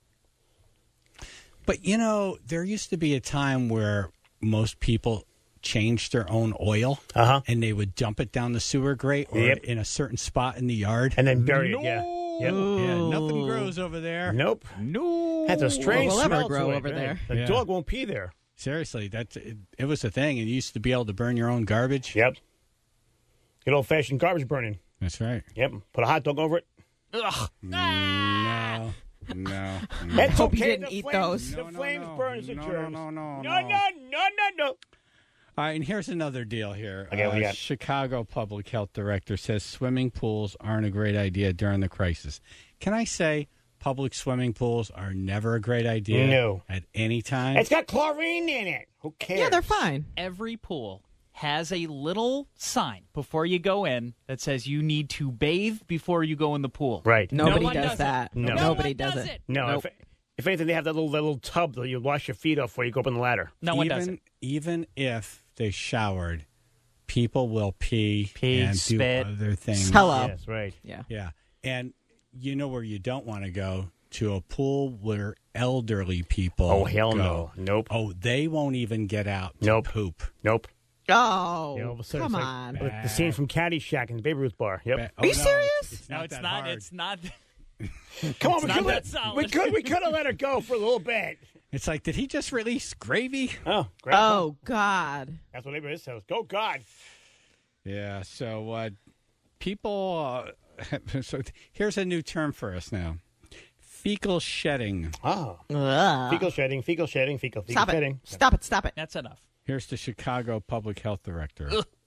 But, you know, there used to be a time where most people changed their own oil Uh-huh. and they would dump it down the sewer grate or Yep. in a certain spot in the yard. And then bury it, yeah. Yep. Yeah, nothing grows over there. Nope. No. That's a strange What will ever smell grow to it, over right? there? The Yeah. dog won't pee there. Seriously, that's it, it was a thing. And you used to be able to burn your own garbage. Yep. Good old-fashioned garbage burning. That's right. Yep. Put a hot dog over it. Ugh. No, no, no. That's Hope you okay. didn't the eat flames, those. The No, no, flames no. burns the No, germs. no, no, no, no. no, no, no, no. All right, and here's another deal here. Okay, what do you Uh, got? Chicago Public Health Director says swimming pools aren't a great idea during the crisis. Can I say public swimming pools are never a great idea? No. At any time? It's got chlorine in it. Who cares? Yeah, they're fine. Every pool has a little sign before you go in that says you need to bathe before you go in the pool. Right. Nobody one does does that. it. No. Nobody one does, does it. it. No, Nope. if, if anything, they have that little that little tub that you wash your feet off before you go up on the ladder. No one even, does it. Even if they showered, people will pee, Pee, and spit. do other things. Hello. Yes, right. Yeah. Yeah. And you know where you don't want to go? To a pool where elderly people Oh, hell go. no. Nope. Oh, they won't even get out to Nope. poop. Nope. Oh, You know, all of a sudden come it's like on. the- the scene from Caddyshack in the Baby Ruth bar. Yep. Oh, Are you no, serious? It's No, not it's that not. hard. It's not. Come on, It's we not could, that let, solid. we could we could have let her go for a little bit. It's like, did he just release Gravy? Oh, Grandpa. Oh, God. That's what neighbor is says. Go God. Yeah. So uh, people. Uh, so here's a new term for us now: fecal shedding. Oh. Ugh. Fecal shedding, fecal shedding, fecal, fecal Stop shedding. it. Stop it. Stop it. That's enough. Here's the Chicago Public Health Director.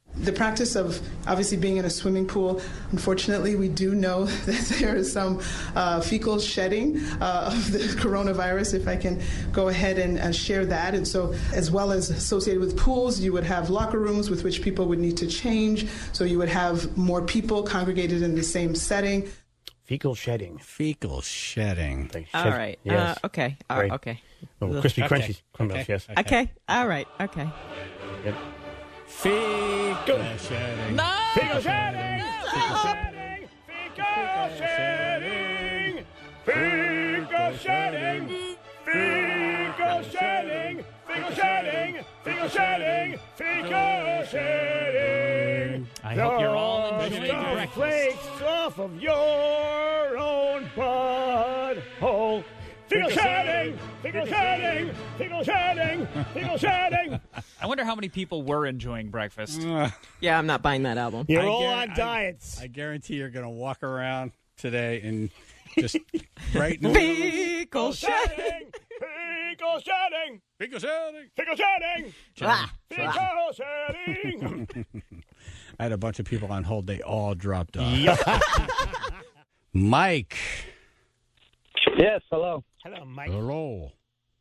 The practice of obviously being in a swimming pool, unfortunately, we do know that there is some uh, fecal shedding uh, of the coronavirus, if I can go ahead and uh, share that. And so, as well as associated with pools, you would have locker rooms with which people would need to change. So you would have more people congregated in the same setting. Fecal shedding. Fecal shedding. All right. Yes. Uh, okay. Uh, Right. okay. Oh, crispy Okay. crunchies. Crumbles, Okay. yes. Okay. Okay. All right. Okay. Yep. Fecal shedding. No! Fecal shedding! Fecal shedding! Fecal shedding! Fecal shedding! Fecal shedding! Fecal shedding! Fecal shedding! Fecal shedding! I hope you're all enjoying The breakfast. flakes off of your own butthole. Fecal shedding! Fecal shedding! Fecal shedding! Fecal shedding! I wonder how many people were enjoying breakfast. Yeah, I'm not buying that album. You're I all guar- on I- diets. I guarantee you're going to walk around today and just right in the Fecal shedding. shedding! Fecal shedding! Fecal shedding. Fecal shedding! Ah. Fecal shedding! I had a bunch of people on hold. They all dropped off. Mike. Yes, hello. Hello, Mike. Hello.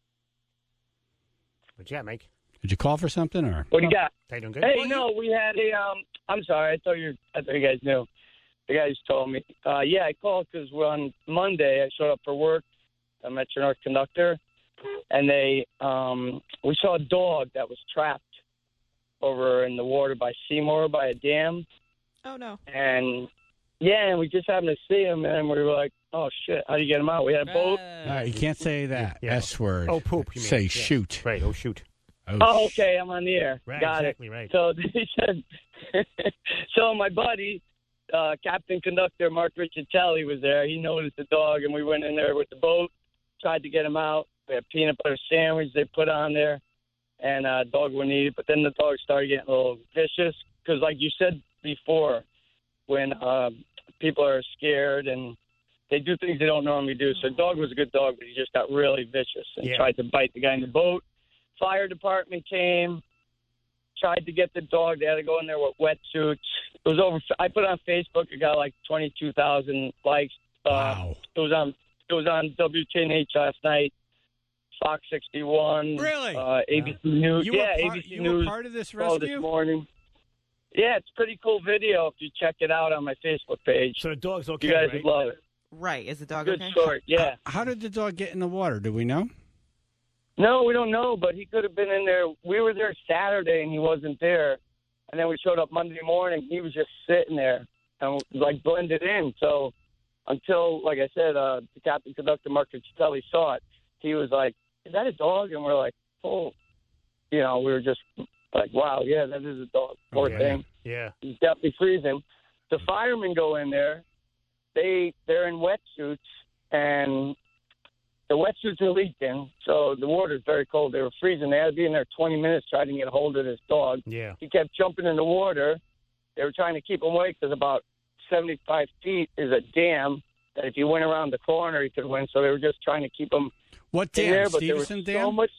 What you got, Mike? Did you call for something or? What do you got? How you doing good? Hey, no, we had a. Um, I'm sorry, I thought you. I thought you guys knew. The guys told me. Uh, yeah, I called because on Monday I showed up for work. I'm at your North Conductor, and they um, we saw a dog that was trapped over in the water by Seymour by a dam, Oh no. and yeah, and we just happened to see him, and we were like, oh shit, how do you get him out? We had a boat. All right, you can't say that Yeah. S word. Oh, poop, you mean. Say Yeah. shoot. Right, oh, shoot. Oh, okay, I'm on the air. Right, Got exactly it. right. So they said, so my buddy, uh, Captain Conductor Mark Riccitelli was there. He noticed the dog, and we went in there with the boat, tried to get him out. We had peanut butter sandwich they put on there, and uh, dog wouldn't eat it. But then the dog started getting a little vicious because, like you said before, when uh, people are scared and they do things they don't normally do. So the dog was a good dog, but he just got really vicious and Yeah. tried to bite the guy in the boat. Fire department came, tried to get the dog. They had to go in there with wetsuits. It was over. I put it on Facebook. It got like twenty-two thousand likes. Uh, Wow. It was on. It was on W T N H last night. Fox sixty-one. Really? Uh, A B C News. You yeah, were part, A B C you News. were part of this Oh, this rescue? morning. Yeah, it's a pretty cool video if you check it out on my Facebook page. So the dog's okay, You guys right? would love it. Right. Is the dog Good okay? story. Yeah. How did the dog get in the water? Do we know? No, we don't know, but he could have been in there. We were there Saturday, and he wasn't there. And then we showed up Monday morning. He was just sitting there and, like, blended in. So until, like I said, uh, the Captain Conductor, Mark Riccitelli, saw it, he was like, is that a dog? And we're like, oh. You know, we were just like, wow, yeah, that is a dog. Poor yeah. thing. Yeah. He's definitely freezing. The firemen go in there. They, they're in wetsuits, and the wetsuits are leaking, so the water's very cold. They were freezing. They had to be in there twenty minutes trying to get a hold of this dog. Yeah. He kept jumping in the water. They were trying to keep him away because about seventy-five feet is a dam that if you went around the corner, you could win. So they were just trying to keep him What in dam? there. But there was Stevenson so Dam? much.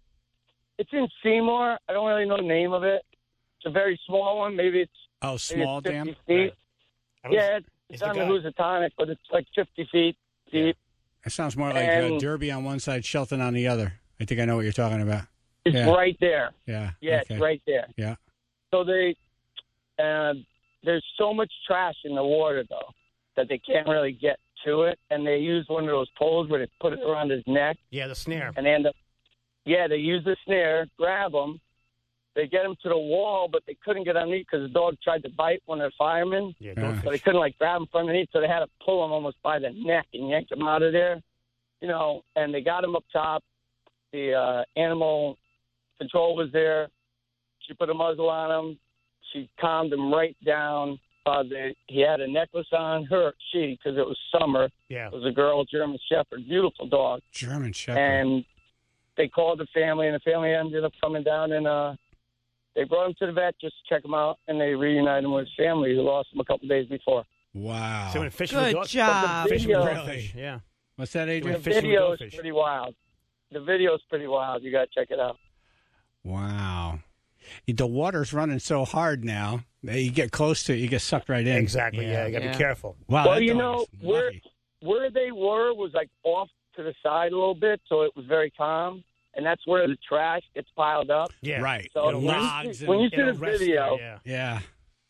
It's in Seymour. I don't really know the name of it. It's a very small one. Maybe it's Oh, maybe small it's fifty dam? feet. Right. I was- Yeah, it's, it's it's the on the guy. Housatonic, but it's like fifty feet deep. It sounds more like uh, And- Derby on one side, Shelton on the other. I think I know what you're talking about. It's Yeah. right there. Yeah. Yeah, okay. it's right there. Yeah. So they, uh, there's so much trash in the water though that they can't really get to it, and they use one of those poles where they put it around his neck, Yeah, the snare. and they end up, yeah, they use the snare, grab him, they get him to the wall, but they couldn't get underneath because the dog tried to bite one of the firemen, Yeah, Yeah. dogfish. so they couldn't like grab him from underneath, so they had to pull him almost by the neck and yank him out of there, you know, and they got him up top. The uh, animal control was there. She put a muzzle on him. She calmed him right down. Uh, they, he had a necklace on her, she, because it was summer. Yeah. It was a girl, German Shepherd, beautiful dog. German Shepherd. And they called the family, and the family ended up coming down, and uh, they brought him to the vet just to check him out, and they reunited him with his family who lost him a couple days before. Wow. So when fishing Good with dog- job. Fishing with Video- dogfish. Yeah. What's that, The Doing Adrian? fishing with video is dogfish. pretty wild. The video is pretty wild. You got to check it out. Wow. the water's running so hard now that you get close to it, you get sucked right in. Exactly. Yeah, you got to Yeah. be careful. Wow, well, that you dog know, is where lucky. where they were was like off to the side a little bit, so it was very calm. And that's where the trash gets piled up. Yeah. Right. So It'll when rest- you, and- see- when you see it'll the rest video, there, yeah. Yeah.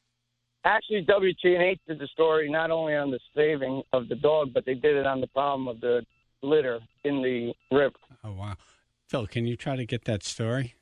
actually W T N H did the story not only on the saving of the dog, but they did it on the problem of the litter in the river. Oh, wow. Phil, can you try to get that story?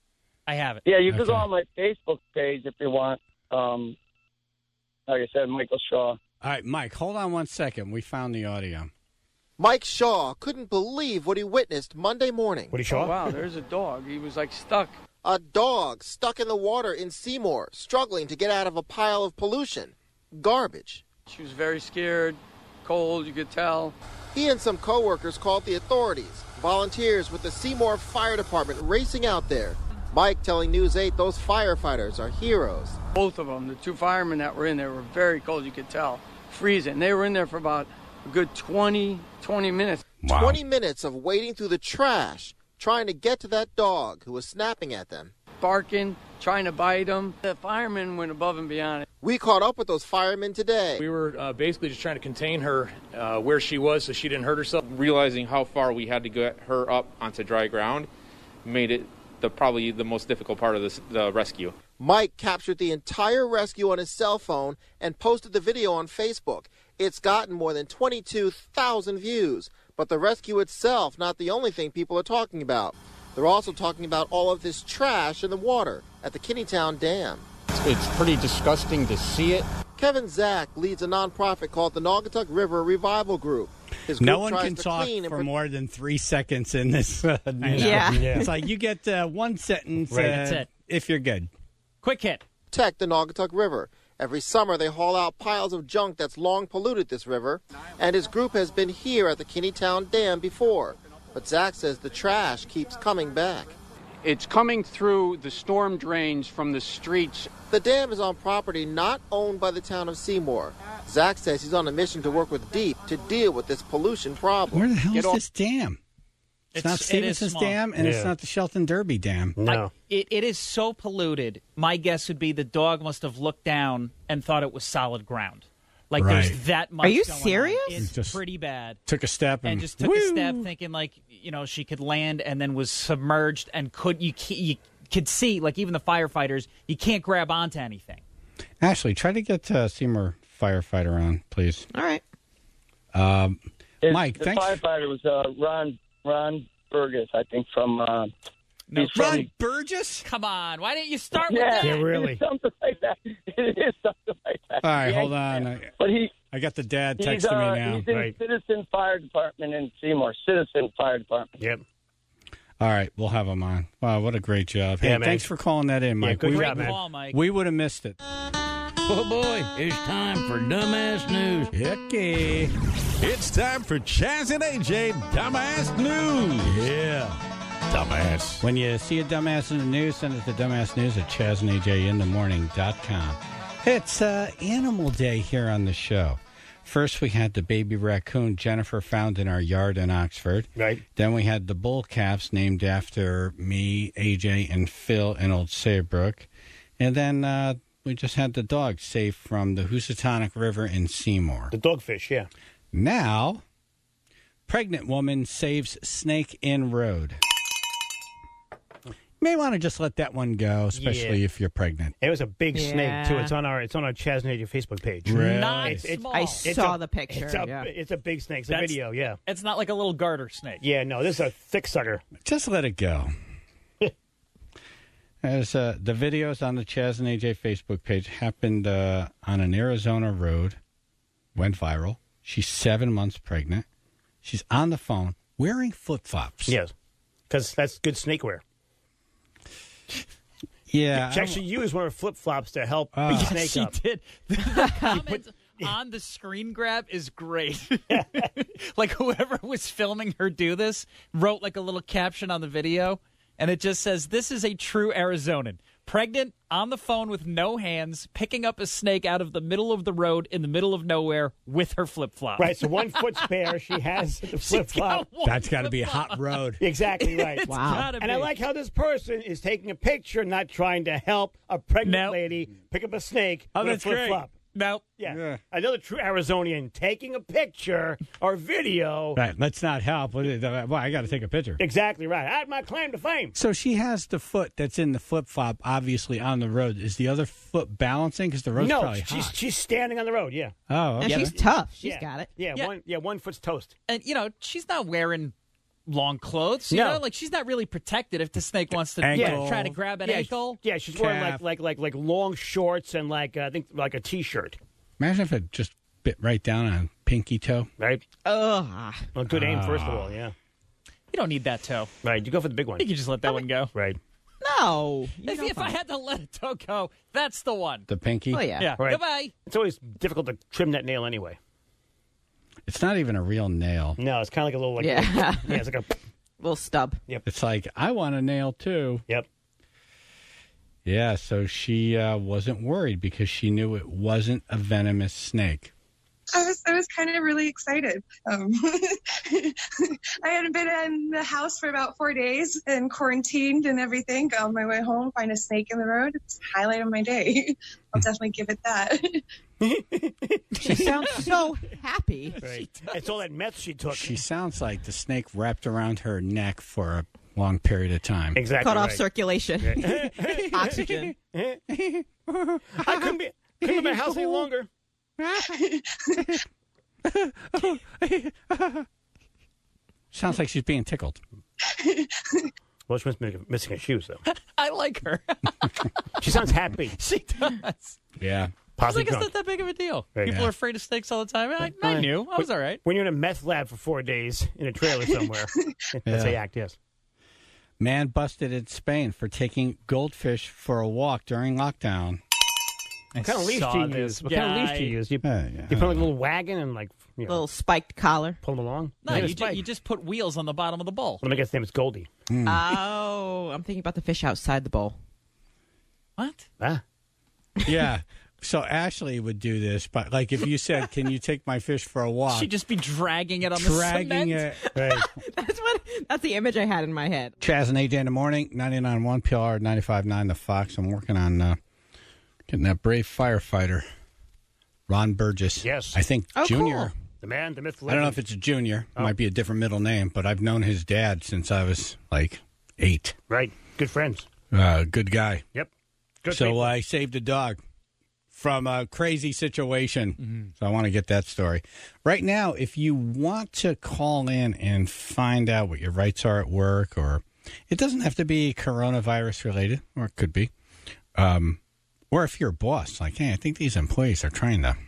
I have it. Yeah, you can Okay. go on my Facebook page if you want. Um, like I said, Michael Shaw. All right, Mike, hold on one second. We found the audio. Mike Shaw couldn't believe what he witnessed Monday morning. What are you sure? Oh, wow, there's a dog. He was like stuck. A dog stuck in the water in Seymour, struggling to get out of a pile of pollution. Garbage. She was very scared, cold, you could tell. He and some coworkers called the authorities. Volunteers with the Seymour Fire Department racing out there. Mike telling News eight those firefighters are heroes. Both of them, the two firemen that were in there, were very cold, you could tell. Freezing. They were in there for about a good twenty, twenty minutes. Wow. twenty minutes of wading through the trash, trying to get to that dog who was snapping at them. Barking, trying to bite them. The firemen went above and beyond it. We caught up with those firemen today. We were uh, basically just trying to contain her uh, where she was so she didn't hurt herself. Realizing how far we had to get her up onto dry ground made it the probably the most difficult part of this, the rescue. Mike captured the entire rescue on his cell phone and posted the video on Facebook. It's gotten more than twenty-two thousand views, but the rescue itself not the only thing people are talking about. They're also talking about all of this trash in the water at the Kinneytown Dam. It's pretty disgusting to see it. Kevin Zach leads a nonprofit called the Naugatuck River Revival Group. His group No one tries can to talk clean and for pro- more than three seconds in this. Uh, news. Yeah. Yeah. It's like you get uh, one sentence Right. uh, That's it. if you're good. Quick hit. protect the Naugatuck River. Every summer, they haul out piles of junk that's long polluted this river, and his group has been here at the Kinneytown Dam before. But Zach says the trash keeps coming back. It's coming through the storm drains from the streets. The dam is on property not owned by the town of Seymour. Zach says he's on a mission to work with DEEP to deal with this pollution problem. Where the hell Get is off- this dam? It's, It's- not it is Stevenson's small. dam, and it's Yeah. not the Shelton Derby Dam. No. I- it, it is so polluted. My guess would be the dog must have looked down and thought it was solid ground. Like Right. there's that much. Are you going on. serious? It's Just pretty bad. Took a step and, And just took woo! a step, thinking like you know she could land, and then was submerged and could you ca- you could see like even the firefighters you can't grab onto anything. Ashley, try to get uh, Seymour firefighter on, please. All right. Um, His- Mike, the thanks. firefighter was uh, Ron Ron Burgess, I think, from. Uh, No, he's from Ron the- Burgess? Come on, why didn't you start yeah, with that? Yeah, really. It's something like that. It is something like that. All right, Yeah, hold on. I, But he, I got the dad he's, texting uh, me now. he's in Right. Citizen Fire Department in Seymour. Citizen Fire Department. Yep. All right, we'll have him on. Wow, what a great job. Hey, Yeah, man. thanks for calling that in, Mike. good we, job, man. Call, Mike. we would have missed it. Oh boy, it's time for Dumbass News. Okay. It's time for Chaz and A J Dumbass News. Yeah. Dumbass. When you see a dumbass in the news, send it to dumbassnews at chaz and a j in the morning dot com. It's uh, Animal Day here on the show. First, we had the baby raccoon Jennifer found in our yard in Oxford. Right. Then we had the bull calves named after me, A J, and Phil in Old Saybrook. And then uh, we just had the dog saved from the Housatonic River in Seymour. The dogfish, yeah. Now, pregnant woman saves snake in road. You may want to just let that one go, especially Yeah. if you're pregnant. It was a big snake too. Yeah. It's on our it's on our Chaz and A J Facebook page. Really? Not It's- it's- small. I It's saw a- the picture. It's a, yeah. it's a big snake. It's a That's- video, yeah. It's not like a little garter snake. Yeah, no, this is a thick sucker. Just let it go. As uh, the videos on the Chaz and A J Facebook page happened uh, on an Arizona road, went viral. She's seven months pregnant. She's on the phone wearing flip flops. Yes, because that's good snake wear. Yeah. She actually used one of her flip flops to help Uh, beat the Yeah, snake she up. did. The comment on the screen grab is great. Like whoever was filming her do this wrote like a little caption on the video, and it just says, "This is a true Arizonan. pregnant, on the phone with no hands, picking up a snake out of the middle of the road in the middle of nowhere with her flip-flop. Right, so one foot spare. She has the flip-flop. That's got to be a hot road. Exactly right. It's Wow. gotta And be. I like how this person is taking a picture, not trying to help a pregnant Nope. lady pick up a snake Oh, with a that's great. flip-flop. Nope. Yeah. Yeah. Another true Arizonian taking a picture or video. Right, let's not help. Well, I got to take a picture. Exactly right. I had my claim to fame. So she has the foot that's in the flip flop, obviously on the road. Is the other foot balancing? Because the road's no, probably she's hot. she's standing on the road. Yeah. Oh, okay. And she's tough. She's yeah. got it. Yeah, Yeah. One. Yeah, one foot's toast. And, you know, she's not wearing long clothes. You No. know, like she's not really protected if the snake wants to Ankle. yeah, try to grab an yeah, ankle. Yeah, she's wearing like Calf. like like like long shorts and like uh, I think like a t-shirt. Imagine if it just bit right down on pinky toe. Right. Ugh. Well, good aim first Ah. of all. Yeah. You don't need that toe. Right. You go for the big one. You can just let that one go. Right. No. You If, don't if I find- had to let a toe go, that's the one. The pinky? Oh, yeah. Yeah. Right. Goodbye. It's always difficult to trim that nail anyway. It's not even a real nail. No, it's kind of like a little like Yeah. yeah, it's like a Little stub. It's like, I want a nail too. yep. Yeah, so she uh, wasn't worried because she knew it wasn't a venomous snake. I was I was kind of really excited. Um, I hadn't been in the house for about four days and quarantined and everything. Got on my way home, find a snake in the road. It's the highlight of my day. I'll definitely give it that. She sounds so happy. Right. It's all that meth she took. She sounds like the snake wrapped around her neck for a long period of time. Exactly. Cut off right. circulation. Oxygen. I couldn't be couldn't be in my house any longer. Sounds like she's being tickled. Well, she must be missing her shoes though. I like her. She sounds happy. She does. Yeah. It's Possibly like it's drunk. not that big of a deal. Right. People Yeah. are afraid of snakes all the time. I, I knew. I was all right. When you're in a meth lab for four days in a trailer somewhere, that's Yeah. the act. Yes. Man busted in Spain for taking goldfish for a walk during lockdown. What kind of leash do you use? What kind of leash do you use? You, Uh, yeah, you I put don't like a little wagon and like you know, Little spiked collar. pull them along. No, Yeah, you, it's ju- Spike. you just put wheels on the bottom of the bowl. Let me guess. His name is Goldie. Oh, I'm thinking about the fish outside the bowl. What? Ah. Yeah. So Ashley would do this, but like if you said, "Can you take my fish for a walk?" She'd just be dragging it on the dragging cement. it. Right. That's what. That's the image I had in my head. Chaz and A J in the morning, ninety-nine point one P L R, ninety-five point nine The Fox. I'm working on uh, getting that brave firefighter, Ron Burgess. Yes. I think Oh, Junior. cool. The man, the myth, the I don't know legend. if it's a junior. It Oh. might be a different middle name, but I've known his dad since I was like eight. Right. Good friends. Uh, good guy. Yep. Good so people. I saved a dog from a crazy situation. Mm-hmm. So I want to get that story. Right now, if you want to call in and find out what your rights are at work, or it doesn't have to be coronavirus related, or it could be. Um, or if you're a boss, like, hey, I think these employees are trying to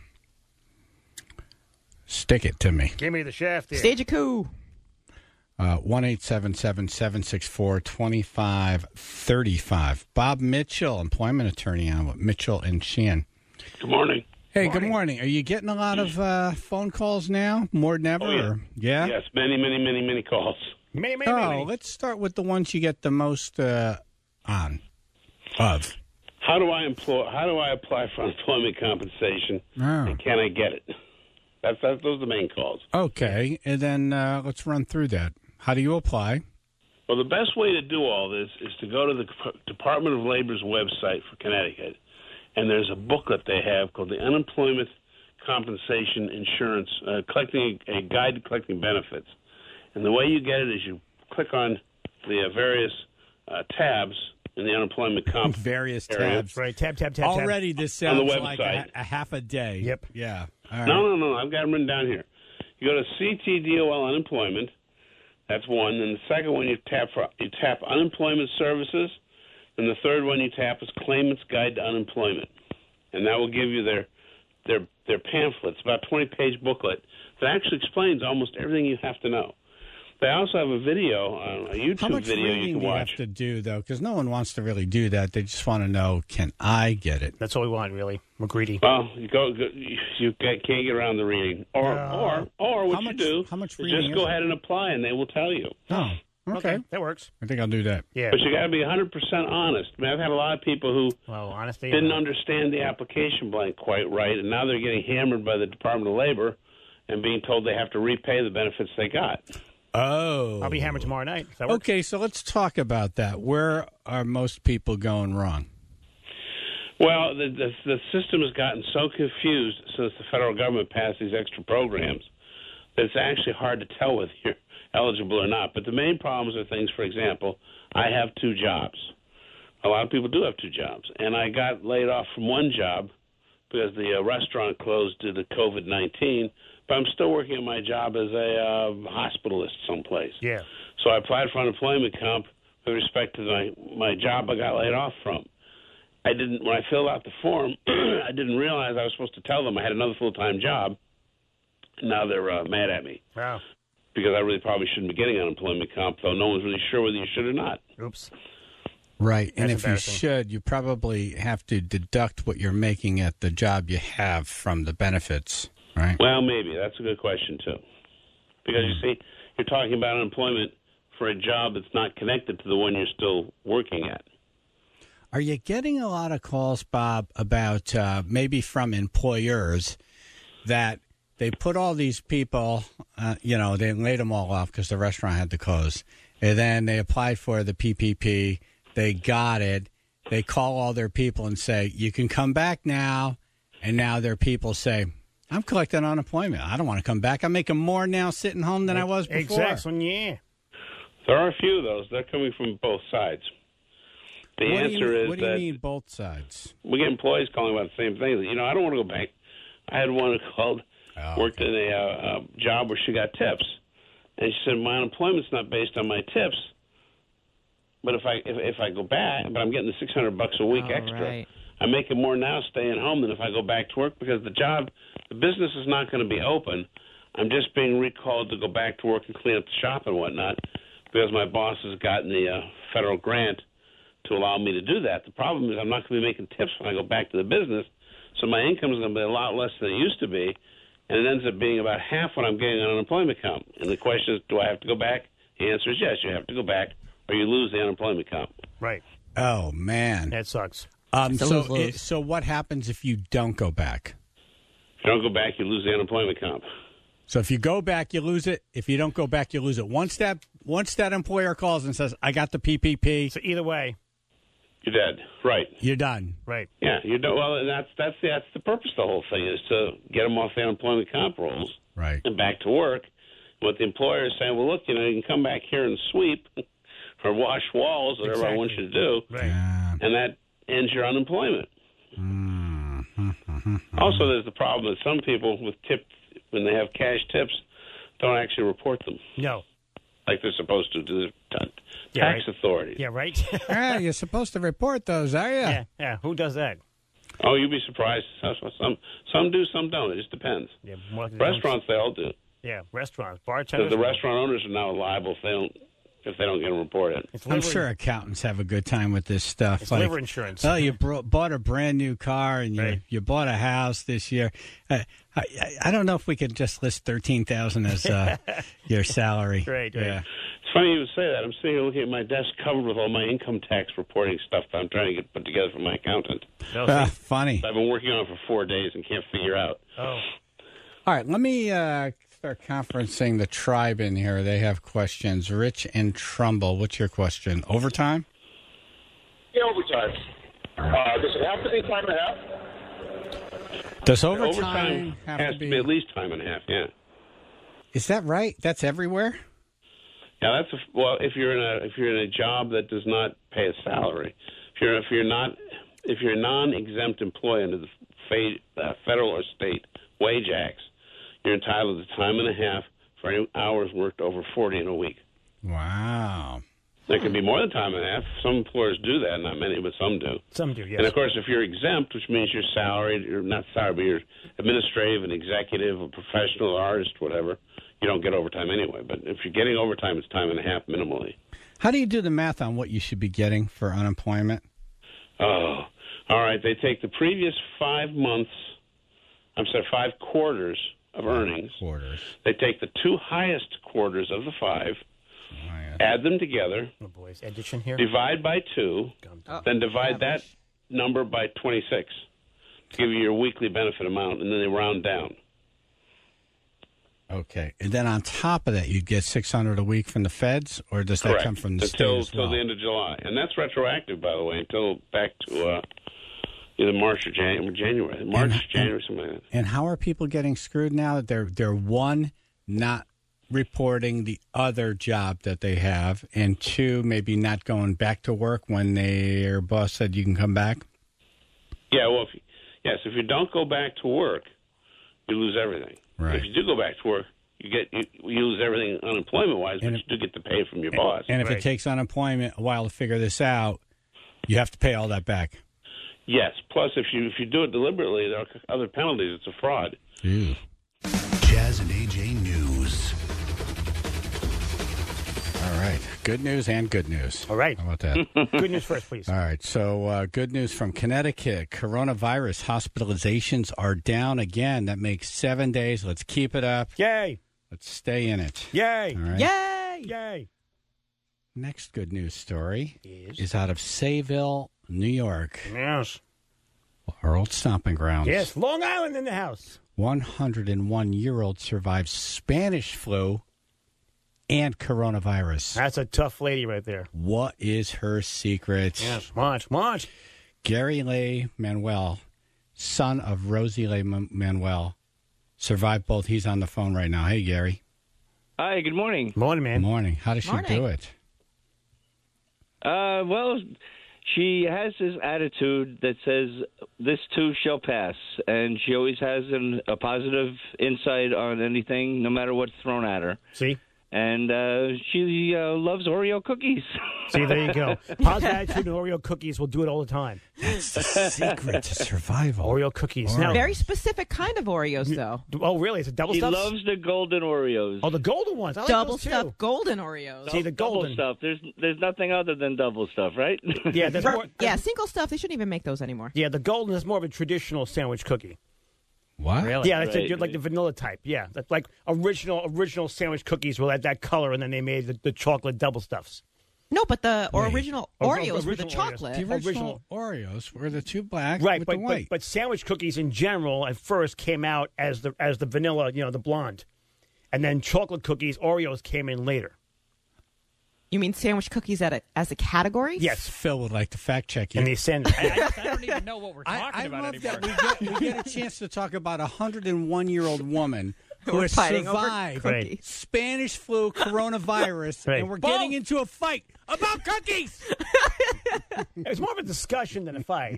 stick it to me. Give me the shaft here. Stage a coup. Uh, one eight seven seven, seven six four, two five three five. Bob Mitchell, employment attorney on with Mitchell and Sheehan. Good morning. Hey, good morning. Are you getting a lot of uh, phone calls now, more than ever? Oh, yeah. Or, yeah? Yes, many, many, many, many calls. Many, many, Oh, many. let's start with the ones you get the most uh, on of. How do I employ? How do I apply for unemployment compensation? Oh. And can I get it? That's, that's those are the main calls. Okay, and then uh, let's run through that. How do you apply? Well, the best way to do all this is to go to the Department of Labor's website for Connecticut, and there's a booklet they have called the Unemployment Compensation Insurance, uh, collecting a guide to collecting benefits. And the way you get it is you click on the uh, various uh, tabs in the unemployment comp various area. tabs. Right. Tab, tab, tab, Already, tab. this On the sounds like a, website. a half a day. Yep. Yeah. All right. No, no, no. I've got them written down here. You go to C T D O L unemployment. That's one. And the second one you tap for you tap unemployment services, and the third one you tap is claimant's guide to unemployment, and that will give you their their their pamphlets, about a twenty page booklet that actually explains almost everything you have to know. They also have a video, uh, a YouTube How much video reading you can do you watch. have to do, though? Because no one wants to really do that. They just want to know, can I get it? That's all we want, really. We're greedy. Well, you go, go you you can't get around the reading, or No. or or what How you much- do how much is reading just is go it? ahead and apply, and they will tell you. Oh. Okay. That works. I think I'll do that. Yeah. But you got to be one hundred percent honest. I mean, I've had a lot of people who well, honesty didn't understand the application blank quite right, and now they're getting hammered by the Department of Labor and being told they have to repay the benefits they got. Oh. I'll be hammered tomorrow night. Does that work? Okay, so let's talk about that. Where are most people going wrong? Well, the, the, the system has gotten so confused since the federal government passed these extra programs that it's actually hard to tell whether you're eligible or not. But the main problems are things, for example, I have two jobs. A lot of people do have two jobs. And I got laid off from one job because the uh, restaurant closed due to COVID nineteen, but I'm still working at my job as a uh, hospitalist someplace. Yeah. So I applied for unemployment comp with respect to my, my job I got laid off from. I didn't, when I filled out the form, I didn't realize I was supposed to tell them I had another full-time job. Now they're uh, mad at me. Wow. Because I really probably shouldn't be getting unemployment comp, though no one's really sure whether you should or not. Oops. Right. And That's if you should, you probably have to deduct what you're making at the job you have from the benefits, right? Well, maybe. That's a good question, too. Because, you see, you're talking about unemployment for a job that's not connected to the one you're still working at. Are you getting a lot of calls, Bob, about uh, maybe from employers that they put all these people, uh, you know, they laid them all off because the restaurant had to close. And then they applied for the P P P. They got it. They call all their people and say, you can come back now. And now their people say, I'm collecting unemployment. I don't want to come back. I'm making more now sitting home than I was before. Exactly, yeah. There are a few of those. They're coming from both sides. The what answer do you, is what do you that mean both sides? we get employees calling about the same thing. You know, I don't want to go back. I had one who called, oh, worked okay. in a, uh, a job where she got tips, and she said my unemployment's not based on my tips, but if I if, if I go back, but I'm getting the six hundred bucks a week All extra. right. I'm making more now staying home than if I go back to work because the job, the business is not going to be open. I'm just being recalled to go back to work and clean up the shop and whatnot because my boss has gotten the uh, federal grant to allow me to do that. The problem is I'm not going to be making tips when I go back to the business, so my income is going to be a lot less than it used to be, and it ends up being about half what I'm getting on unemployment comp. And the question is, do I have to go back? The answer is yes, you have to go back, or you lose the unemployment comp. Right. Oh, man. That sucks. Um, So so, lose, lose. it- so what happens if you don't go back? If you don't go back, you lose the unemployment comp. So if you go back, you lose it. If you don't go back, you lose it. Once that once that employer calls and says, I got the P P P, So either way, You're dead. Right. you're done. right. Yeah, you don't. Well, and that's that's the, that's the purpose of the whole thing is to get them off the unemployment comp rolls Right. and back to work. What the employer is saying, well, look, you know, you can come back here and sweep or wash walls, whatever I want you to do, Right. and that ends your unemployment. Mm-hmm. Also, there's the problem that some people with tip, when they have cash tips, don't actually report them No. like they're supposed to to the t- Yeah, tax right. authorities. Yeah, right? Yeah, you're supposed to report those, are you? yeah, yeah. Who does that? Oh, you'd be surprised. Some some do, some don't. It just depends. Yeah, more than- Restaurants, they all do. Yeah, restaurants, Because bartenders. the restaurant owners are now liable if they don't if they don't get them reported. It's I'm liver, sure accountants have a good time with this stuff. It's like, liver insurance. Oh, you bro- bought a brand new car and you Right. you bought a house this year. Uh, I, I I don't know if we could just list thirteen thousand as uh, your salary. Right, right. Yeah. It's funny you would say that. I'm sitting here looking at my desk covered with all my income tax reporting stuff that I'm trying to get put together for my accountant. No, Uh, see- funny. I've been working on it for four days and can't figure out. oh, All right, let me uh, start conferencing the tribe in here. They have questions. Rich and Trumbull, what's your question? Overtime? Yeah, overtime. Uh, does it have to be time and a half? Does overtime, Overtime have has to to be? be at least time and a half. Yeah. Is that right? That's everywhere? Now that's a, well, if you're in a if you're in a job that does not pay a salary, if you're if you're not if you're a non-exempt employee under the fe- uh, federal or state wage acts, you're entitled to time and a half for any hours worked over forty in a week. Wow. There can be more than time and a half. Some employers do that, not many, but some do. some do, yes. And of course, if you're exempt, which means you're salaried, you're not salaried, but you're administrative and executive, or professional, artist, whatever, you don't get overtime anyway. But if you're getting overtime, it's time and a half minimally. How do you do the math on what you should be getting for unemployment? Oh, all right. They take the previous five months, I'm sorry, five quarters of earnings. Quarters. They take the two highest quarters of the five, add them together, Oh, boys. Addition here. divide by two, Oh, then divide that number by twenty-six to give you your weekly benefit amount, and then they round down. Okay. And then on top of that, you get six hundred a week from the feds, or does that Correct. come from the until, state as well? Until the end of July. And that's retroactive, by the way, until back to uh, either March or Jan- January. March, And- January, something like that. And how are people getting screwed now? They're they're one, not reporting the other job that they have, and two, maybe not going back to work when their boss said you can come back. Yeah, well, if you, yes, if you don't go back to work, you lose everything. Right. If you do go back to work, you get you, you lose everything unemployment-wise, but And you do get the pay from your boss. And if it takes unemployment a while to figure this out, you have to pay all that back. Yes. Plus, if you if you do it deliberately, there are other penalties. It's a fraud. Ew. Jazz and A J News. All right. Good news and good news. All right. How about that? Good news first, please. All right. So, uh, good news from Connecticut. Coronavirus hospitalizations are down again. That makes seven days. Let's keep it up. Yay. Let's stay in it. Yay. All right. Yay! Yay. Next good news story Yes. is out of Sayville, New York. Yes. Our old stomping grounds. Yes. Long Island in the house. one hundred one-year-old survived Spanish flu and coronavirus. That's a tough lady right there. What is her secret? Yes. Watch. Watch. Gary Lay Manuel, son of Rosie Lay Manuel, survived both. He's on the phone right now. Hey, Gary. Hi, good morning. Morning, man. Morning. How does she Morning. do it? Uh, well, she has this attitude that says, this too shall pass. And she always has an, a positive insight on anything, no matter what's thrown at her. See? And uh, she uh, loves Oreo cookies. See, there you go. Positive attitude and Oreo cookies will do it all the time. That's the secret to survival. Oreo cookies. Oreo. Now, Very specific kind of Oreos, though. oh, really? It's a double She stuff? loves the golden Oreos. Oh, the golden ones. I like Double those too. stuffed golden Oreos. See, the double golden. stuff. There's there's nothing other than double stuff, right? Yeah, there's more, Yeah, single stuff. They shouldn't even make those anymore. yeah, the golden is more of a traditional sandwich cookie. What? Really? Yeah, that's Right. a, like the vanilla type. Yeah, that's like original original sandwich cookies were like that color, and then they made the, the chocolate double stuffs. No, but the Wait. original Oh, Oreos were the original Oreos. chocolate. The original, Original. Oreos were the two black Right, with but, the but white. but sandwich cookies in general at first came out as the as the vanilla, you know, the blonde, and then chocolate cookies, Oreos came in later. You mean sandwich cookies at a, as a category? Yes, Phil would like to fact check you. and they send. I, I don't even know what we're I, talking I about love anymore. that we get, we get a chance to talk about a one hundred one-year-old woman who We're has fighting over survived cookies. Spanish flu, coronavirus, Right. and we're getting into a fight about cookies. It's more of a discussion than a fight.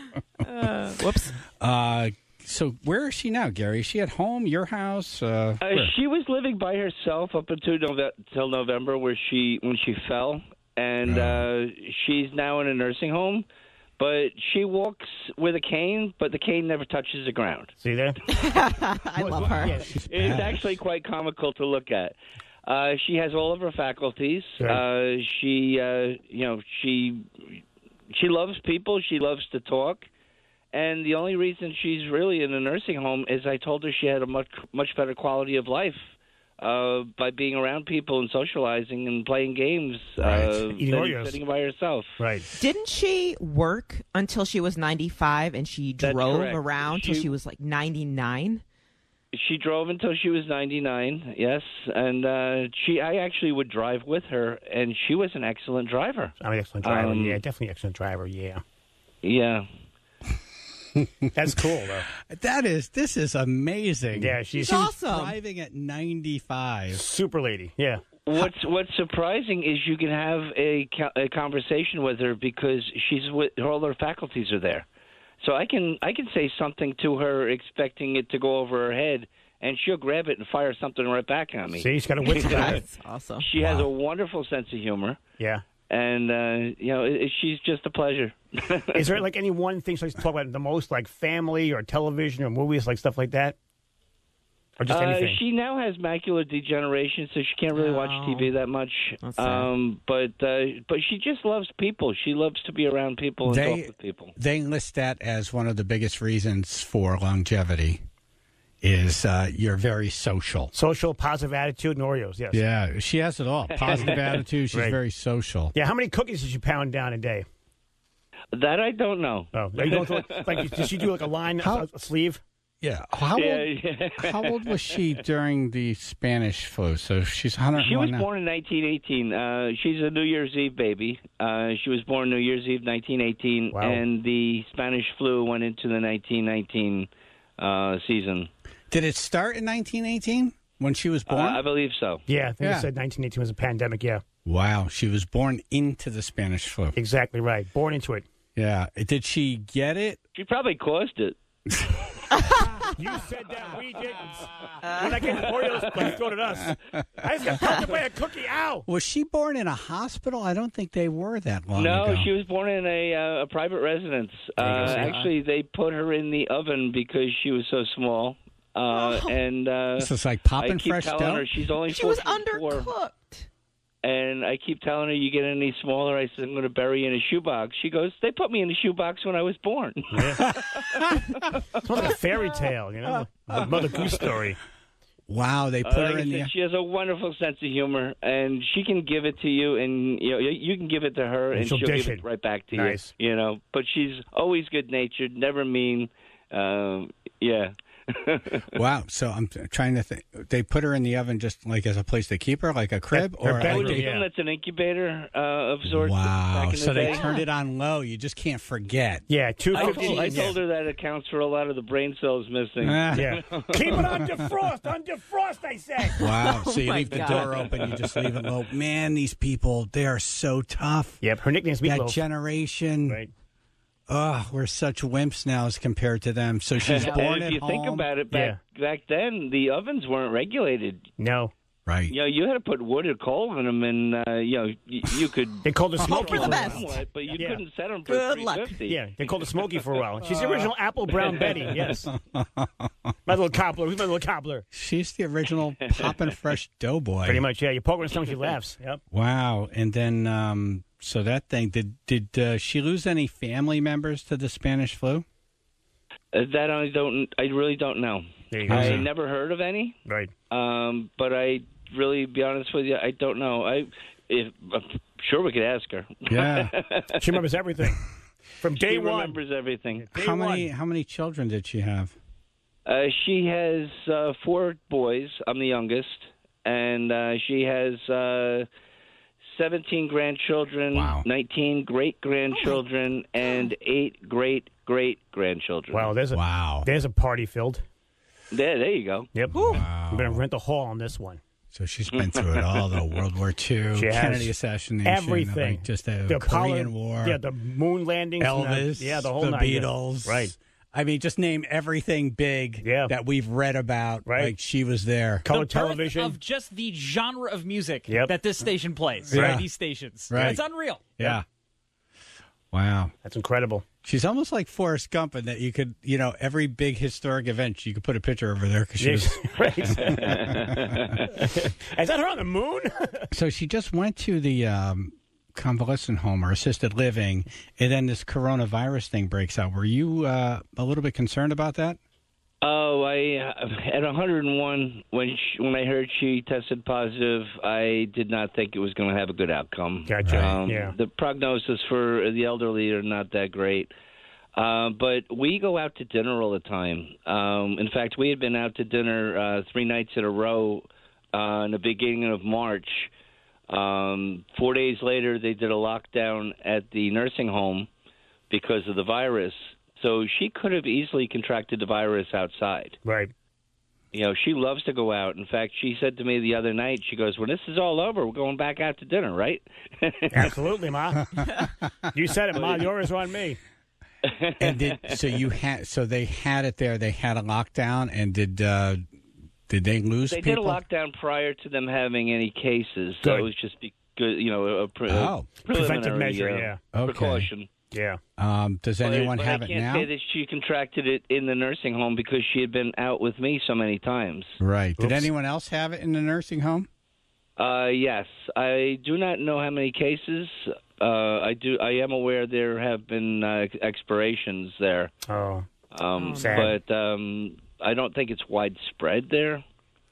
Uh, whoops. Uh, so where is she now, Gary? Is she at home, your house? Uh, Uh, where? she was living by herself up until Nove- till November, where she when she fell, and uh, she's now in a nursing home. But she walks with a cane, but the cane never touches the ground. See there? I love her. Yeah. It's actually quite comical to look at. Uh, she has all of her faculties. Right. Uh, she, uh, you know, she she loves people. She loves to talk. And the only reason she's really in a nursing home is I told her she had a much much better quality of life uh, by being around people and socializing and playing games Right. uh, Eating than Oreos. sitting by herself. Right. Didn't she work until she was ninety-five and she That's drove correct. around till She- she was like ninety-nine? She drove until she was ninety-nine, yes, and uh, she. I actually would drive with her, and she was an excellent driver. I'm an excellent driver. Um, yeah, definitely excellent driver. Yeah. Yeah. That's cool, though. That is, this is amazing. Yeah, she's, She's awesome. Driving at ninety-five. super lady. Yeah. What's What's surprising is you can have a, co- a conversation with her because she's with all her faculties are there. So I can I can say something to her expecting it to go over her head, and she'll grab it and fire something right back at me. See, she's got a wit about it. That's awesome. She has a wonderful sense of humor, Yeah. and uh, you know it, it- she's just a pleasure. Is there like any one thing she likes to talk about the most, like family or television or movies, like stuff like that? Or just Uh, anything? she now has macular degeneration, so she can't really watch T V that much. That's sad. Um, but uh, but she just loves people. She loves to be around people and They- talk with people. They list that as one of the biggest reasons for longevity is uh, you're very social. Social, positive attitude, and Oreos, yes. Yeah, she has it all. Positive attitude. She's Right. very social. Yeah, how many cookies did you pound down a day? That I don't know. Oh, you don't throw- like, did she do like a line, a, a sleeve? Yeah. How Yeah, old? yeah. How old was she during the Spanish flu? So she's one hundred She was one now. born in nineteen eighteen. Uh, she's a New Year's Eve baby. Uh, she was born New Year's Eve, nineteen eighteen, Wow. and the Spanish flu went into the nineteen nineteen uh, season. Did it start in nineteen eighteen when she was born? Uh, I believe so. Yeah, I think Yeah. you said nineteen eighteen was a pandemic, yeah. Wow, she was born into the Spanish flu. Exactly right. Born into it. Yeah. Did she get it? She probably caused it. You said that, we didn't. When I get Oreos, like thrown at us. I just got poked by a cookie. Ow! Was she born in a hospital? I don't think they were that long No, ago. she was born in a, uh, a private residence. Uh, There you go. actually, they put her in the oven because she was so small. Uh, and uh, This is like popping I keep fresh telling dough? her she's only She four was foot four. undercooked. And I keep telling her, you get any smaller, I said, I'm going to bury you in a shoebox. She goes, they put me in a shoebox when I was born. It's more like a fairy tale, you know? The Mother Goose story. Wow, they Uh, put like her I in said, the. she has a wonderful sense of humor, and she can give it to you, and you know you you can give it to her, And and she'll she'll, dish give it it. right back to Nice. you. You know, but she's always good natured, never mean. Um, yeah. Wow. So I'm trying to think. They put her in the oven just like as a place to keep her, like a crib, Her or I belly, like would they- assume that's an incubator uh, of sorts. wow. Back in So the they day. turned it on low. You just can't forget. Yeah, two I fifteen. told, I told her that accounts for a lot of the brain cells missing. Ah. Yeah. Keep it on defrost, on defrost, I say. Wow. So you my leave the God. door open. You just leave it low. Man, these people, they are so tough. Yep, her nickname's That Meatloaf. generation. Right. Oh, we're such wimps now as compared to them. So she's And born if at you home. think about it, back back then the ovens weren't regulated. No. Right. You know, you had to put wood or coal in them, and uh, you know you, you could. They called her Hope Smokey for the a best. while. Somewhat, but you Yeah. couldn't set them for Good three luck. fifty. Yeah, they called her Smokey for a while. She's the original Apple Brown Betty, yes. My little cobbler. Who's my little cobbler? She's the original poppin' fresh doughboy. Pretty much, yeah. You poke her in the stomach, she laughs. Yep. Wow. And then, um, so that thing, did did uh, she lose any family members to the Spanish flu? Uh, that I don't. I really don't know. There you go. I never heard of any. Right. Um, but I really, be honest with you, I don't know. I, if I'm sure we could ask her. Yeah. She remembers everything. From day she one. remembers everything. Day how one. many how many children did she have? Uh, she has uh, four boys. I'm the youngest, and uh, she has uh, seventeen grandchildren, Wow. nineteen great grandchildren, and eight great great grandchildren. Wow, there's a Wow. there's a party filled. There, there you go. Yep. Wow. I'm gonna rent the hall on this one. So she's been through it all, the World War Two, She has Kennedy assassination, Everything. like just the, The Korean Apollo- War, Yeah, the moon landings. and the- Elvis, yeah, the whole the nine, yeah. Beatles. Right. I mean, just name everything big Yeah. that we've read about. Right. Like she was there. Color the birth television. of just the genre of music Yep. that this station plays. Yeah. Right. These stations. Right. It's unreal. Yeah. Wow. That's incredible. She's almost like Forrest Gump in that you could, you know, every big historic event, you could put a picture over there because she was. Right. Is that her on the moon? So she just went to the um, convalescent home or assisted living, and then this coronavirus thing breaks out. Were you uh, a little bit concerned about that? Oh, I uh, at one hundred one when she, when I heard she tested positive, I did not think it was going to have a good outcome. Gotcha. Um, Yeah. The prognosis for the elderly are not that great. Uh, but we go out to dinner all the time. Um, in fact, we had been out to dinner uh, three nights in a row uh, in the beginning of March. Um, four days later, they did a lockdown at the nursing home because of the virus. So she could have easily contracted the virus outside. Right. You know, she loves to go out. In fact, she said to me the other night, she goes, when this is all over, we're going back out to dinner, right? Absolutely, Ma. You said it, Ma. Yours on me. And did so you had so they had it there. They had a lockdown, and did uh, did they lose They people? did a lockdown prior to them having any cases. So Good. it was just, be good, you know, a, pre- Oh. a Preventive preliminary, measure, uh, yeah. Okay. precaution. Yeah. Um, does But- anyone but have I it can't now? say that she contracted it in the nursing home because she had been out with me so many times. Right. Did Oops. anyone else have it in the nursing home? Uh, yes, I do not know how many cases. Uh, I do. I am aware there have been uh, expirations there. Oh. Um, Sad. but um, I don't think it's widespread there.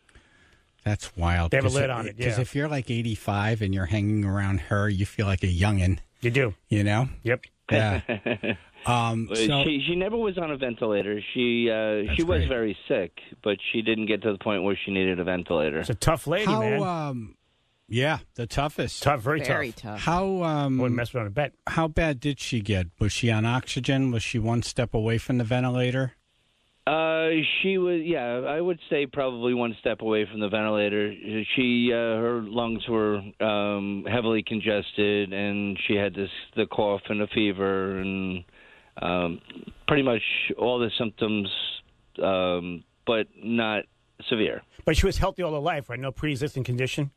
That's wild. They have a lid on it, Because yeah. if you're like eighty-five and you're hanging around her, you feel like a youngin'. You do. You know? Yep. Yeah. um, so, she she never was on a ventilator. She uh, she was great. very sick, but she didn't get to the point where she needed a ventilator. It's a tough lady, how, man. um, yeah, the toughest. tough, very, Very tough. tough. How, um, Wouldn't mess around a bet. how bad did she get? Was she on oxygen? Was she one step away from the ventilator? Uh, she was, yeah, I would say probably one step away from the ventilator. She, uh, her lungs were um, heavily congested, and she had this the cough and the fever, and um, pretty much all the symptoms, um, but not severe. But she was healthy all her life, right? No pre-existing condition?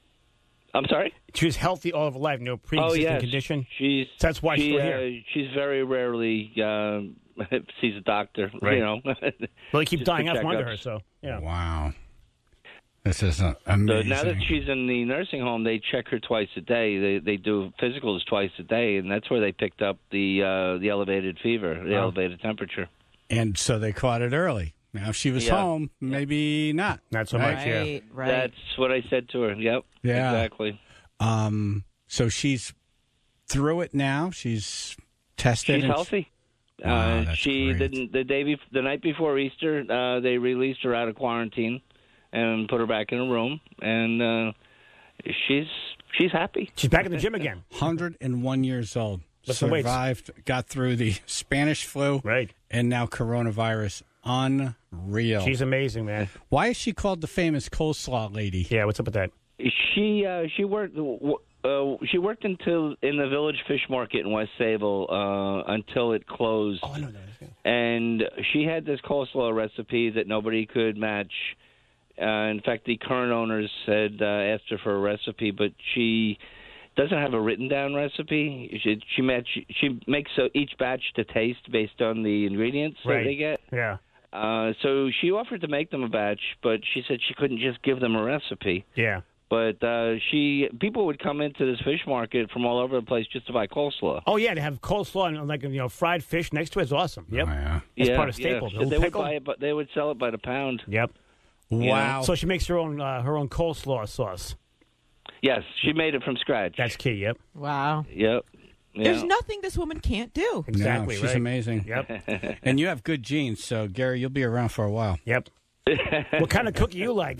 I'm sorry? She was healthy all of her life, no pre-existing Oh, yes. condition? She's So that's why she's she, still uh, here. She's very rarely uh, sees a doctor. Right. You know, Well, they keep Just dying for out from under checkups. her, so, yeah. Wow. This is uh, So amazing. now that she's in the nursing home, they check her twice a day. They they do physicals twice a day, and that's where they picked up the uh, the elevated fever, the Wow. elevated temperature. And so they caught it early. Now, if she was Yeah. home, maybe not. Not so Right? much, yeah. Right, right. That's what I said to her. Yep. Yeah. Exactly. Um, so she's through it now. She's tested. She's and- healthy. Wow, uh, that's she great. the, the day bef- the night before Easter, uh, they released her out of quarantine and put her back in a room, and uh, she's she's happy. She's back in the gym again. one hundred one years old. Lifting weights. Survived, got through the Spanish flu, Right. and now coronavirus. Unreal. She's amazing, man. Why is she called the famous coleslaw lady? Yeah, what's up with that? She uh, she worked uh, she worked until in the Village Fish Market in West Sable uh, until it closed. Oh, I know that. And she had this coleslaw recipe that nobody could match. Uh, in fact, the current owners had uh, asked her for a recipe, but she doesn't have a written down recipe. She she, match, she makes uh, each batch to taste based on the ingredients Right. that they get. Yeah. Uh, so she offered to make them a batch, but she said she couldn't just give them a recipe. Yeah. But uh, she people would come into this fish market from all over the place just to buy coleslaw. Oh, yeah, to have coleslaw and, like, you know, fried fish next to it is awesome. Yep. Oh, yeah. It's yeah, part of staple. Yeah. The They little would pickle. buy it, but they would sell it by the pound. Yep. Wow. So she makes her own uh, her own coleslaw sauce. Yes, she made it from scratch. That's key, yep. Wow. Yep. Yeah. There's nothing this woman can't do. Exactly, No, she's right. amazing. Yep. And you have good genes, so Gary, you'll be around for a while. Yep. What kind of cookie you like?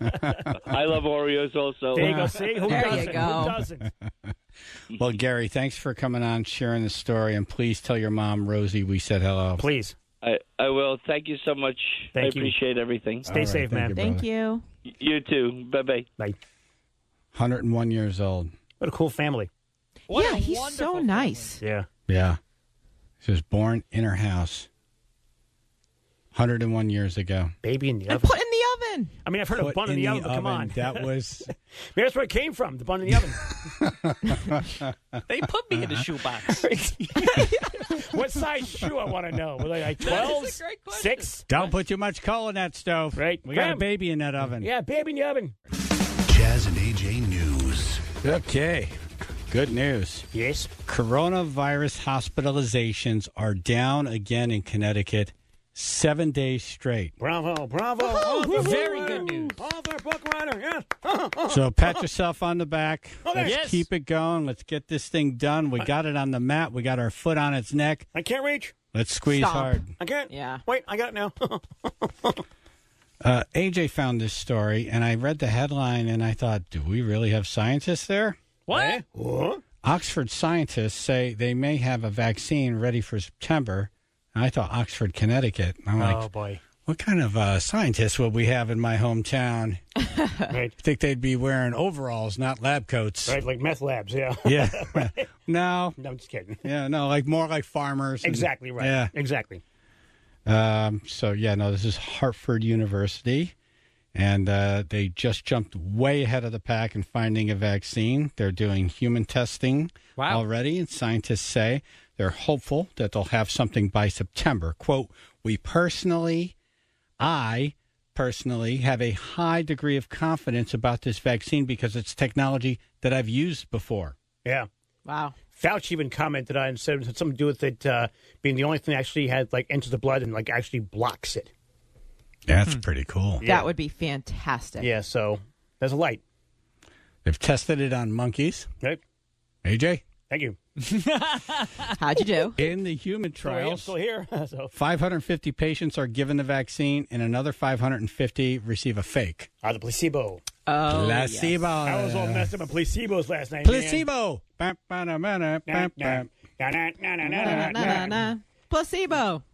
I love Oreos also. There you go. See? Who There doesn't? you go. Who doesn't? Well, Gary, thanks for coming on, sharing the story, and please tell your mom, Rosie, we said hello. Please. I, I will. Thank you so much. Thank I you. appreciate everything. Stay All right, safe, thank man. you, Thank brother. you. Y- You too. Bye-bye. Bye. one hundred one years old. What a cool family. What yeah, a he's wonderful so nice. Yeah. Yeah. She was born in her house one hundred one years ago. Baby in the And oven. put in the oven. I mean, I've heard of Put bun in the, oven, but come oven. on. That was... Maybe that's where it came from, the bun in the oven. They put me in a shoebox. What size shoe, I want to know? Were they like That is a twelves? great question. Six? Don't put too much coal in that stove. Right. We got a Graham. baby in that oven. Yeah, baby in the oven. Jazz and A J News. Okay. Good news. Yes. Coronavirus hospitalizations are down again in Connecticut seven days straight. Bravo, bravo. Oh, very good news. Author, book writer, yes. So pat yourself on the back. Oh, Let's yes. keep it going. Let's get this thing done. We got it on the mat. We got our foot on its neck. I can't reach. Let's squeeze Stop. hard. I can't. Yeah. Wait, I got it now. Uh, A J found this story, and I read the headline, and I thought, do we really have scientists there? What? Eh? What? Oxford scientists say they may have a vaccine ready for September. And I thought Oxford, Connecticut. I'm Oh, like, boy. what kind of uh, scientists would we have in my hometown? Right. I think they'd be wearing overalls, not lab coats. Right, like meth labs, yeah. Yeah. No. No, I'm just kidding. Yeah, no, like more like farmers. and- Exactly right. Yeah. Exactly. Um, so, yeah, no, this is Hartford University, and uh, they just jumped way ahead of the pack in finding a vaccine. They're doing human testing Wow. already, and scientists say they're hopeful that they'll have something by September. Quote, we personally, I personally have a high degree of confidence about this vaccine because it's technology that I've used before. Yeah. Wow. Fauci even commented on it and said it had something to do with it uh, being the only thing that actually had like enters the blood and like actually blocks it. That's pretty cool. That would be fantastic. Yeah, so there's a light. They've tested it on monkeys. Right. A J? Thank you. How'd you do? In the human I'm trials, still here. so. five hundred fifty patients are given the vaccine, and another five hundred fifty receive a fake. Ah, the placebo. Oh, Placebo. I was all messed up with placebos last night. Placebo. Ba, ba, da, ba, da, Man. ba, ba. Na, na, na, na, na, na, Na, na, na. na. Placebo.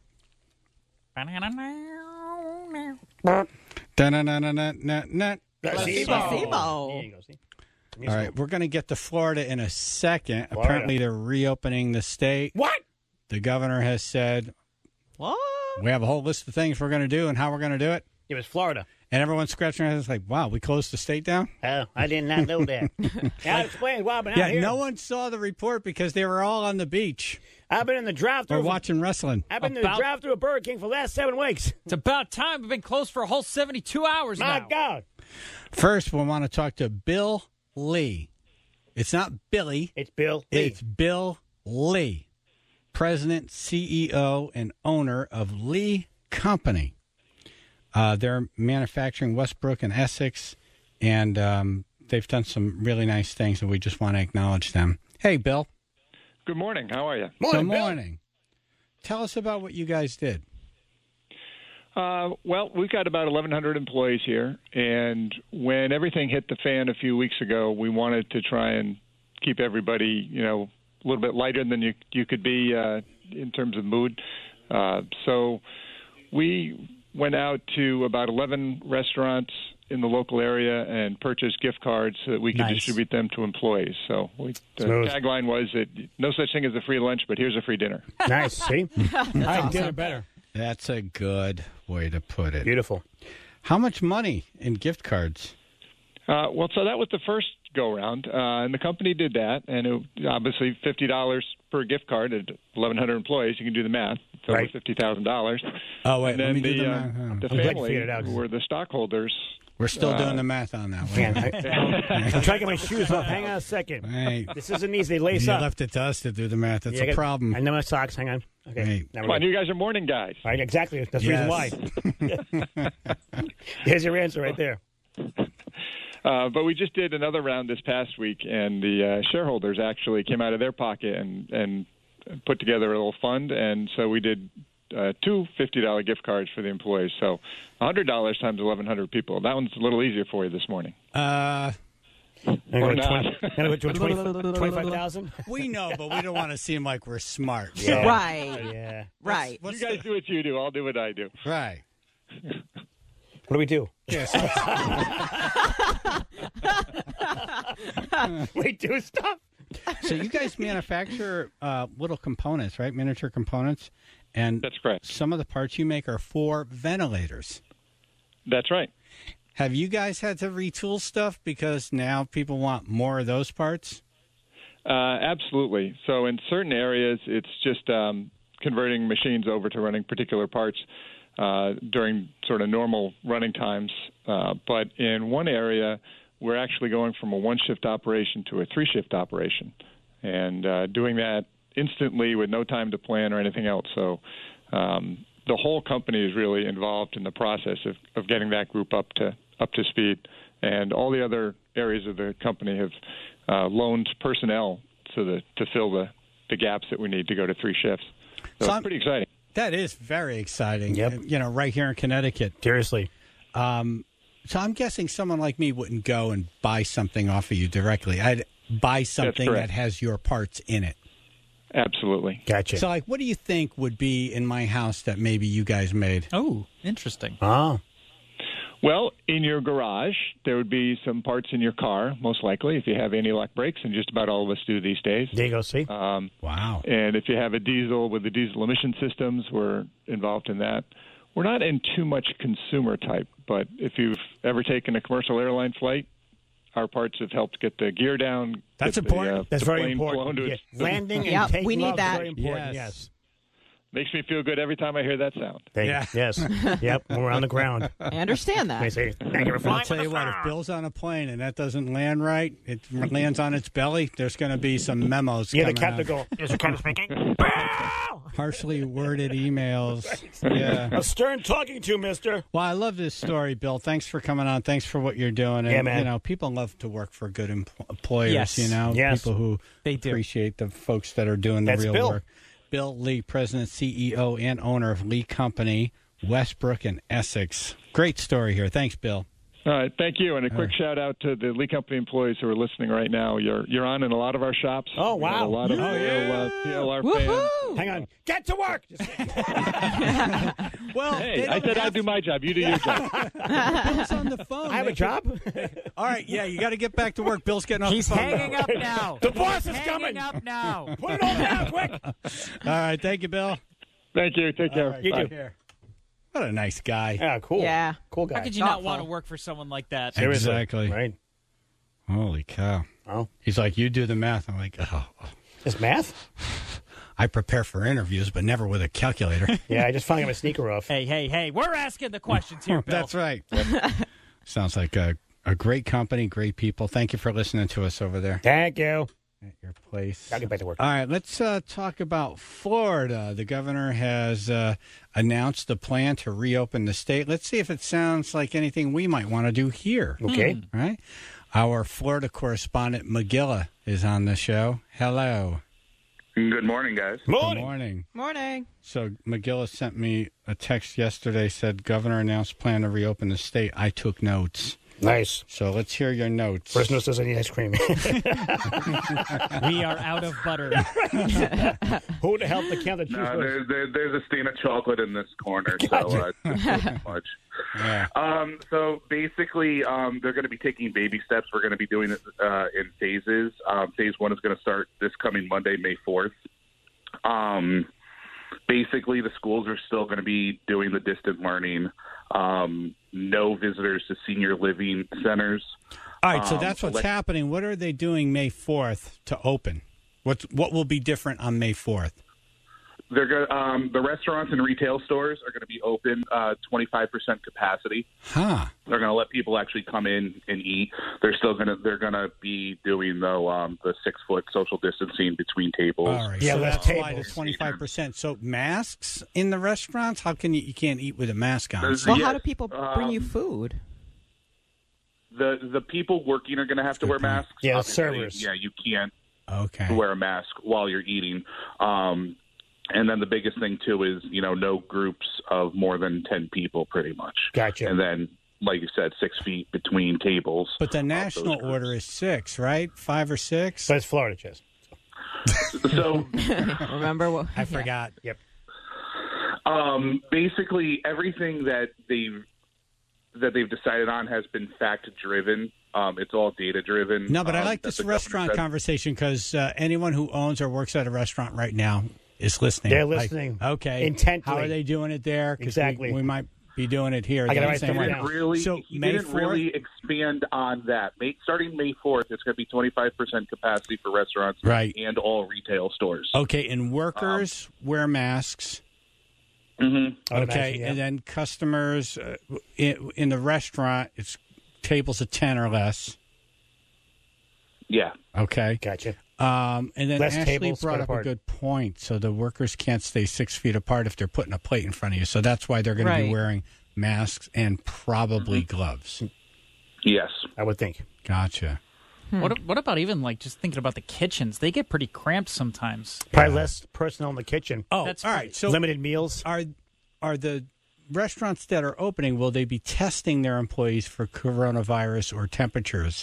Da, na, na, na, na, na, na. Placebo. Placebo. There you go, see? All right, we're going to get to Florida in a second. Florida. Apparently, they're reopening the state. What? The governor has said, What? we have a whole list of things we're going to do and how we're going to do it. It was Florida. And everyone's scratching their heads like, wow, we closed the state down? Oh, I did not know that. I'll explain why I've been Yeah, out here. no one saw the report because they were all on the beach I've been in the or drive-through. watching wrestling. I've been in About- the drive-through of Burger King for the last seven weeks. It's about time. We've been closed for a whole seventy-two hours My now. God. First, we want to talk to Bill Lee. It's not Billy. It's Bill Lee. It's Bill Lee, president, C E O, and owner of Lee Company. Uh, they're manufacturing Westbrook and Essex, and um, they've done some really nice things, and we just want to acknowledge them. Hey, Bill. Good morning. How are you? Good morning. Tell us about what you guys did. Uh, well, we've got about eleven hundred employees here, and when everything hit the fan a few weeks ago, we wanted to try and keep everybody, you know, a little bit lighter than you you could be uh, in terms of mood. Uh, so we went out to about eleven restaurants in the local area and purchased gift cards so that we could Nice. distribute them to employees. So we, the Smooth. tagline was that no such thing as a free lunch, but here's a free dinner. Nice. See? I did it better. That's a good way to put it. Beautiful. How much money in gift cards? Uh, well, so that was the first go round, uh, and the company did that, and it, obviously fifty dollars per gift card at eleven hundred employees. You can do the math. It's over Right. fifty thousand dollars. Oh, wait, and let then me the, do the uh, math. Huh. the I'm glad you family, figured it out. who were the stockholders. We're still uh, doing the math on that one. Man, I, I'm trying to get my shoes off. Hang on a second. Hey, This isn't easy. They lace you up. left it to us to do the math. That's Yeah, I a got- problem. I know my socks. Hang on. Okay. Hey. Now Come we're on, good. you guys are morning guys. All right, exactly. That's the Yes. reason why. There's your answer right there. Uh, but we just did another round this past week, and the uh, shareholders actually came out of their pocket and, and put together a little fund, and so we did uh, two fifty dollars gift cards for the employees. So one hundred dollars times eleven hundred people. That one's a little easier for you this morning. Uh, Or not. twenty-five thousand. we know, but we don't want to seem like we're smart. Yeah. Right. Yeah. Right. You guys do what you do. I'll do what I do. Right. What do we do? Yes. We do stuff. So you guys manufacture uh, little components, right? Miniature components, and That's correct. some of the parts you make are for ventilators. That's right. Have you guys had to retool stuff because now people want more of those parts? Uh, absolutely. So in certain areas, it's just um, converting machines over to running particular parts uh, during sort of normal running times. Uh, but in one area, we're actually going from a one-shift operation to a three-shift operation, and uh, doing that instantly with no time to plan or anything else. So um, the whole company is really involved in the process of, of getting that group up to up to speed, and all the other areas of the company have uh, loaned personnel to the to fill the, the gaps that we need to go to three shifts. So, So it's pretty exciting. That is very exciting. Yep. You know, right here in Connecticut. Seriously. Um, so I'm guessing someone like me wouldn't go and buy something off of you directly. I'd buy something correct. that has your parts in it. Absolutely. Gotcha. So, like, what do you think would be in my house that maybe you guys made? Oh, interesting. Oh. Well, in your garage, there would be some parts in your car, most likely, if you have anti-lock brakes, and just about all of us do these days. There you go. See? Um, Wow. and if you have a diesel with the diesel emission systems, we're involved in that. We're not in too much consumer type, but if you've ever taken a commercial airline flight, our parts have helped get the gear down. That's get the, important. uh, That's the very plane important. flown to Yeah. its- Landing and Yep, taking we need off is that. very important. Yes. Yes. Makes me feel good every time I hear that sound. Thank Yeah. Yes. Yep. When we're on the ground. I understand that. They say, thank you for I'll flying tell with you us. what, if Bill's on a plane and that doesn't land right, it lands on its belly, there's going to be some memos Yeah, the coming captain out. go, is the captain speaking? Harshly worded emails. Yeah. A stern talking to, mister. Well, I love this story, Bill. Thanks for coming on. Thanks for what you're doing. And, Yeah, man. You know, people love to work for good em- employers, Yes. you know, Yes. people who They do. appreciate the folks that are doing the That's real Bill. work. Bill Lee, President, C E O, and owner of Lee Company, Westbrook and Essex. Great story here. Thanks, Bill. All right, thank you, and a quick shout out to the Lee Company employees who are listening right now. You're you're on in a lot of our shops. Oh, We have wow. a lot of Oh, real, yeah. uh, P L R fans. Hang on. Get to work. Just Well, Hey, they I don't said have- I'd do my job. You do your job. Bill's on the phone. I have They a job. can- All right, yeah, you got to get back to work. Bill's getting off He's the phone. hanging up now. The boss is hanging coming. up now. Put it all down quick. All right, thank you, Bill. Thank you. Take care. All right, You Bye. too. care. What a nice guy. Yeah, cool. Yeah. Cool guy. How could you not Thoughtful. want to work for someone like that? Seriously. Exactly. Right. Holy cow. Oh. He's like, you do the math. I'm like, oh. Is math? I prepare for interviews, but never with a calculator. Yeah, I just finally got my sneaker off. Hey, hey, hey, we're asking the questions here, Bill. That's right. Sounds like a, a great company, great people. Thank you for listening to us over there Thank you. at your place. I'll get back to work. All right, let's uh, talk about Florida. The governor has uh, announced a plan to reopen the state. Let's see if it sounds like anything we might want to do here. Okay. All right. Our Florida correspondent, McGilla, is on the show. Hello. Good morning, guys. Good Morning. morning. Morning. So McGilla sent me a text yesterday, said governor announced plan to reopen the state. I took notes. Nice. So let's hear your notes. First note says I need ice cream. We are out of butter. Who the hell the count the No, cheese there, there, there's a stain of chocolate in this corner, so uh, it's not too much. Yeah. Um, so basically, um, they're going to be taking baby steps. We're going to be doing it uh, in phases. Um, phase one is going to start this coming Monday, May fourth. Um, basically, the schools are still going to be doing the distant learning. Um, no visitors to senior living centers. All right, so Um, that's what's let- happening. What are they doing May fourth to open? What's, what will be different on May fourth? They're going um, the restaurants and retail stores are going to be open uh, twenty-five percent capacity. Huh. They're going to let people actually come in and eat. They're still going to they're going to be doing though um, the six foot social distancing between tables. All right. Yeah, so less that's why the tables. twenty-five percent. So masks in the rrestaurants? How can you, you can't eat with a mask on? There's- Well, Yes, how do people bring you um, food? The the people working are going to have to wear masks. Yeah, the Obviously, servers. Yeah, you can't Okay. wear a mask while you're eating. Um, and then the biggest thing too is you know no groups of more than ten people, pretty much. Gotcha. And then, like you said, six feet between tables. But the national order is six, right? Five or six? But it's Florida, Chess. So Remember what? I forgot. Yep. Um, basically, everything that they've that they've decided on has been fact driven. Um, it's all data driven. No, but I um, like that this the governor restaurant said. conversation because uh, anyone who owns or works at a restaurant right now is listening. They're Like, listening okay. intently. How are they doing it there? 'Cause Exactly. We, we might be doing it here. I gotta They're write saying, stuff He down. didn't really, So he May didn't fourth? really expand on that. May, starting May fourth, it's going to be twenty-five percent capacity for restaurants Right. and all retail stores. Okay, and workers wear masks. Mm-hmm. Okay, and then customers uh, in, in the restaurant, it's tables of ten or less. Yeah. Okay. Gotcha. Um, and then Less Ashley tables brought spread up a apart. good point. So the workers can't stay six feet apart if they're putting a plate in front of you. So that's why they're going to be Right. wearing masks and probably Mm-hmm. gloves. Yes. I would think. Gotcha. What what about even like just thinking about the kitchens? They get pretty cramped sometimes. Probably less personnel in the kitchen. Oh, That's all right. right. So Limited meals. are are the restaurants that are opening, will they be testing their employees for coronavirus or temperatures?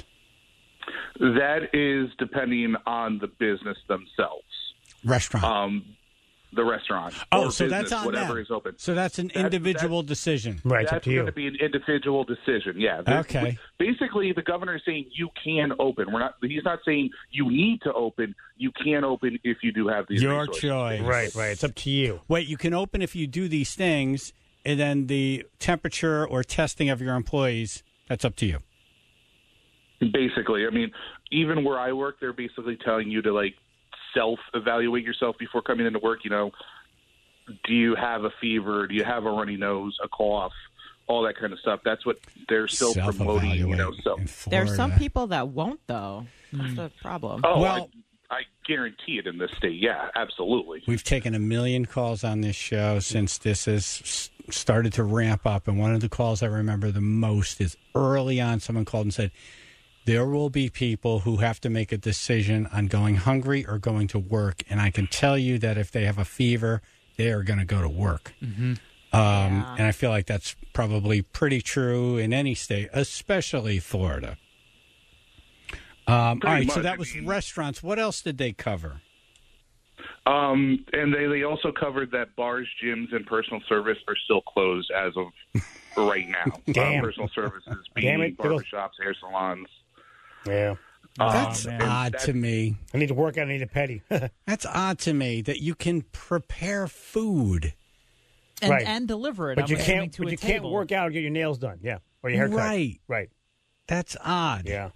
That is depending on the business themselves. Restaurant. Um, the restaurant. oh, or so business, that's on whatever them. is open. So that's an That- individual decision. Right, it's up That's to you. going to be an individual decision. Yeah. There- Okay. Basically, the governor is saying you can open. We're not. He's not saying you need to open. You can open if you do have these. Your resources. choice. Right, right. It's up to you. Wait, you can open if you do these things, and then the temperature or testing of your employees, that's up to you. Basically, I mean, even where I work, they're basically telling you to like self-evaluate yourself before coming into work. You know, do you have a fever? Do you have a runny nose, a cough, all that kind of stuff? That's what they're still promoting. You know, so There's some people that won't, though. That's the problem. Oh, Well- I, I guarantee it in this state. Yeah, absolutely. We've taken a million calls on this show since this has s- started to ramp up. And one of the calls I remember the most is early on, someone called and said, there will be people who have to make a decision on going hungry or going to work. And I can tell you that if they have a fever, they are going to go to work. Mm-hmm. Um, And I feel like that's probably pretty true in any state, especially Florida. Um, all Pretty right, so much. that was restaurants. What else did they cover? Um, and they, they also covered that bars, gyms, and personal service are still closed as of right now. Damn. Uh, personal services, Damn being it. They'll- barbershops, hair salons. Yeah. That's Um, and odd that- to me. I need to work out. I need a petty. That's odd to me that you can prepare food. And, Right. and deliver it. But I'm you assuming can't. to But a you can't table. work out or get your nails done. Yeah, or your haircut. Right. Right. That's odd. Yeah.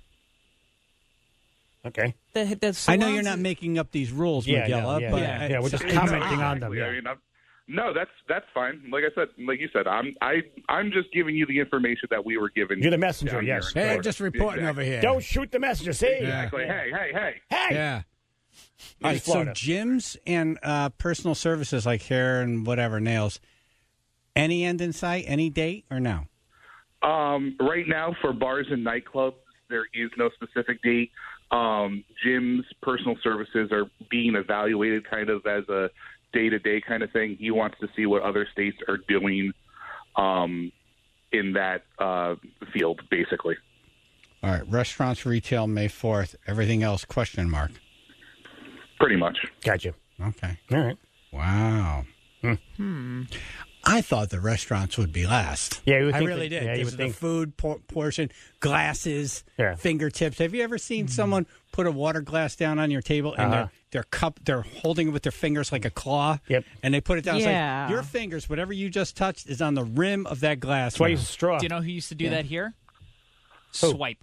Okay. The, the I know you're salons- not making up these rules, Yeah, Miguel, no, yeah, but yeah, yeah, we're it's- just it's commenting odd. on them. I Yeah. mean, I'm, no, that's that's fine. Like I said, like you said, I'm I I'm just giving you the information that we were given. You're the messenger. down here Yes. in Hey, Florida. just reporting Exactly. over here. Don't shoot the messenger. See. Exactly. Hey, hey, hey. Hey. Yeah. All right, so Florida. gyms and uh, personal services like hair and whatever, nails, any end in sight, any date or no? Um, right now, for bars and nightclubs, there is no specific date. Um, gyms, personal services are being evaluated kind of as a day-to-day kind of thing. He wants to see what other states are doing um, in that uh, field, basically. All right, restaurants, retail, May fourth. Everything else, question mark. Pretty much. Gotcha. Okay. All right. Wow. Hmm. I thought the restaurants would be last. Yeah, you would I think really that- did. yeah, you Because would of the think- food por- portion, glasses, Yeah. fingertips. Have you ever seen someone put a water glass down on your table and Uh-huh. their, their cup, they're holding it with their fingers like a claw? Yep. And they put it down. It's Yeah. like, your fingers, whatever you just touched, is on the rim of that glass. That's why now. you use a straw. Do you know who used to do Yeah. that here? Who? Swipe.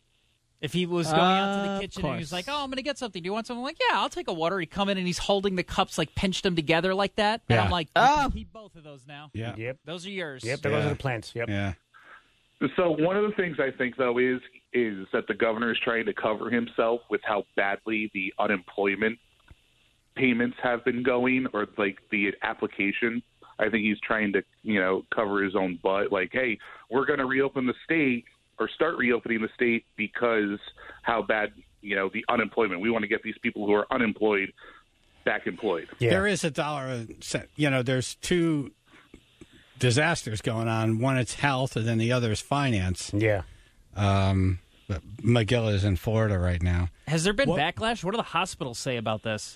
If he was going out to Of the kitchen and he was course. like, "Oh, I'm going to get something. Do you want something?" I'm like, "Yeah, I'll take a water." He'd come in and he's holding the cups, like pinched them together like that. And Yeah. I'm like, "You Oh. can keep both of those now. Yeah. Yep. Those are yours." Yep. There Yeah. goes the plants. Yep. Yeah. So one of the things I think, though, is is that the governor is trying to cover himself with how badly the unemployment payments have been going, or like the application. I think he's trying to, you know, cover his own butt. Like, hey, we're going to reopen the state or start reopening the state because how bad, you know, the unemployment. We want to get these people who are unemployed back employed. Yeah. There is a dollar a cent. You know, there's two disasters going on. One, it's health, and then the other is finance. Yeah. Um, but McGill is in Florida right now. Has there been What- backlash? What do the hospitals say about this?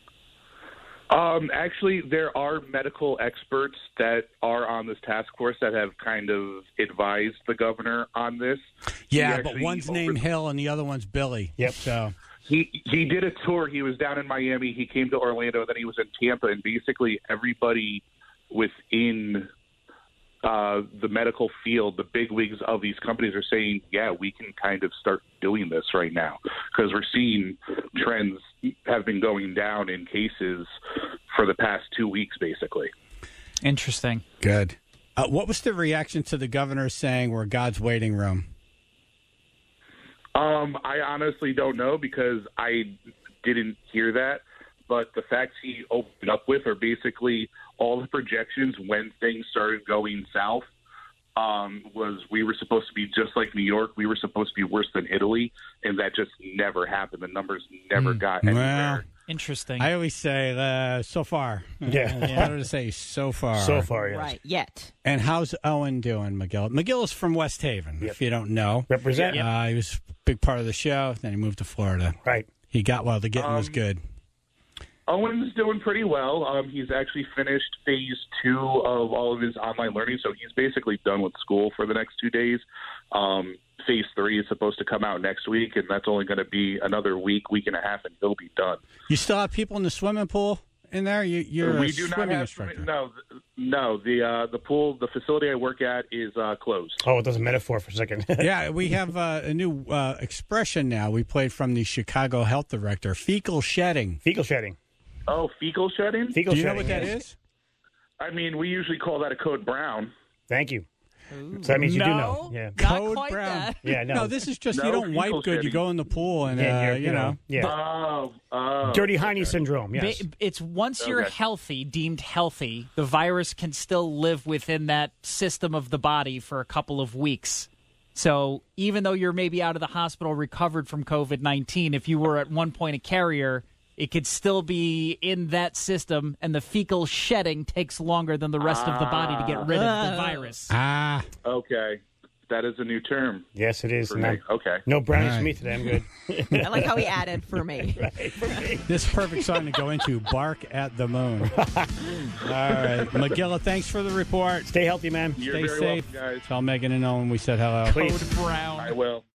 Um, actually, there are medical experts that are on this task force that have kind of advised the governor on this. He Yeah, but actually one's over- named Hill and the other one's Billy. Yep. So He he did a tour. He was down in Miami. He came to Orlando, then he was in Tampa, and basically everybody within uh, the medical field, the bigwigs of these companies are saying, yeah, we can kind of start doing this right now because we're seeing trends have been going down in cases for the past two weeks, basically. Interesting. good. Uh, what was the reaction to the governor saying we're God's waiting room? Um, I honestly don't know because I didn't hear that. But the facts he opened up with are basically all the projections when things started going south um, was we were supposed to be just like New York. We were supposed to be worse than Italy, and that just never happened. The numbers never got anywhere. Well, Interesting. I always say uh, so far. Yeah. It's better to say so far. So far, yes. Right, yet. And how's Owen doing, McGill? McGill is from West Haven, if you don't know. Represent. Uh, he was a big part of the show. Then he moved to Florida. Right. He got while the getting was Um, good. Owen's doing pretty well. Um, he's actually finished phase two of all of his online learning, so he's basically done with school for the next two days. Um, phase three is supposed to come out next week, and that's only going to be another week, week and a half, and he'll be done. You still have people in the swimming pool in there? You, you're we a do not swimming have instructor. no, th- no. The uh, the pool, the facility I work at is uh, closed. Oh, it was a metaphor for a second. Yeah, we have uh, a new uh, expression now. We played from the Chicago health director, fecal shedding. Fecal shedding. Oh, fecal shedding? Fecal Do you know shedding, what that yes. is? I mean, we usually call that a code brown. Thank you. So that means you no, do know. Yeah. Code quite brown. that. Yeah, no. No, this is just No, you don't wipe fecal good. You shedding. go in the pool and Yeah, uh, you're- you you know. know, yeah. Oh, oh. Dirty Heine syndrome, yes. Ba- It's once you're Okay. healthy, deemed healthy, the virus can still live within that system of the body for a couple of weeks. So even though you're maybe out of the hospital recovered from COVID nineteen, if you were at one point a carrier, it could still be in that system, and the fecal shedding takes longer than the rest of the body to get rid of the virus. Ah. Okay. That is a new term. Yes, it is. For No, me. Okay. no brownies All for right. me today. I'm good. I like how he added for me. This is perfect song to go into. Bark at the Moon. All right. McGilla, thanks for the report. Stay healthy, man. You're Stay very safe. welcome, guys. Tell Megan and Owen we said hello. Please. Code brown. I will.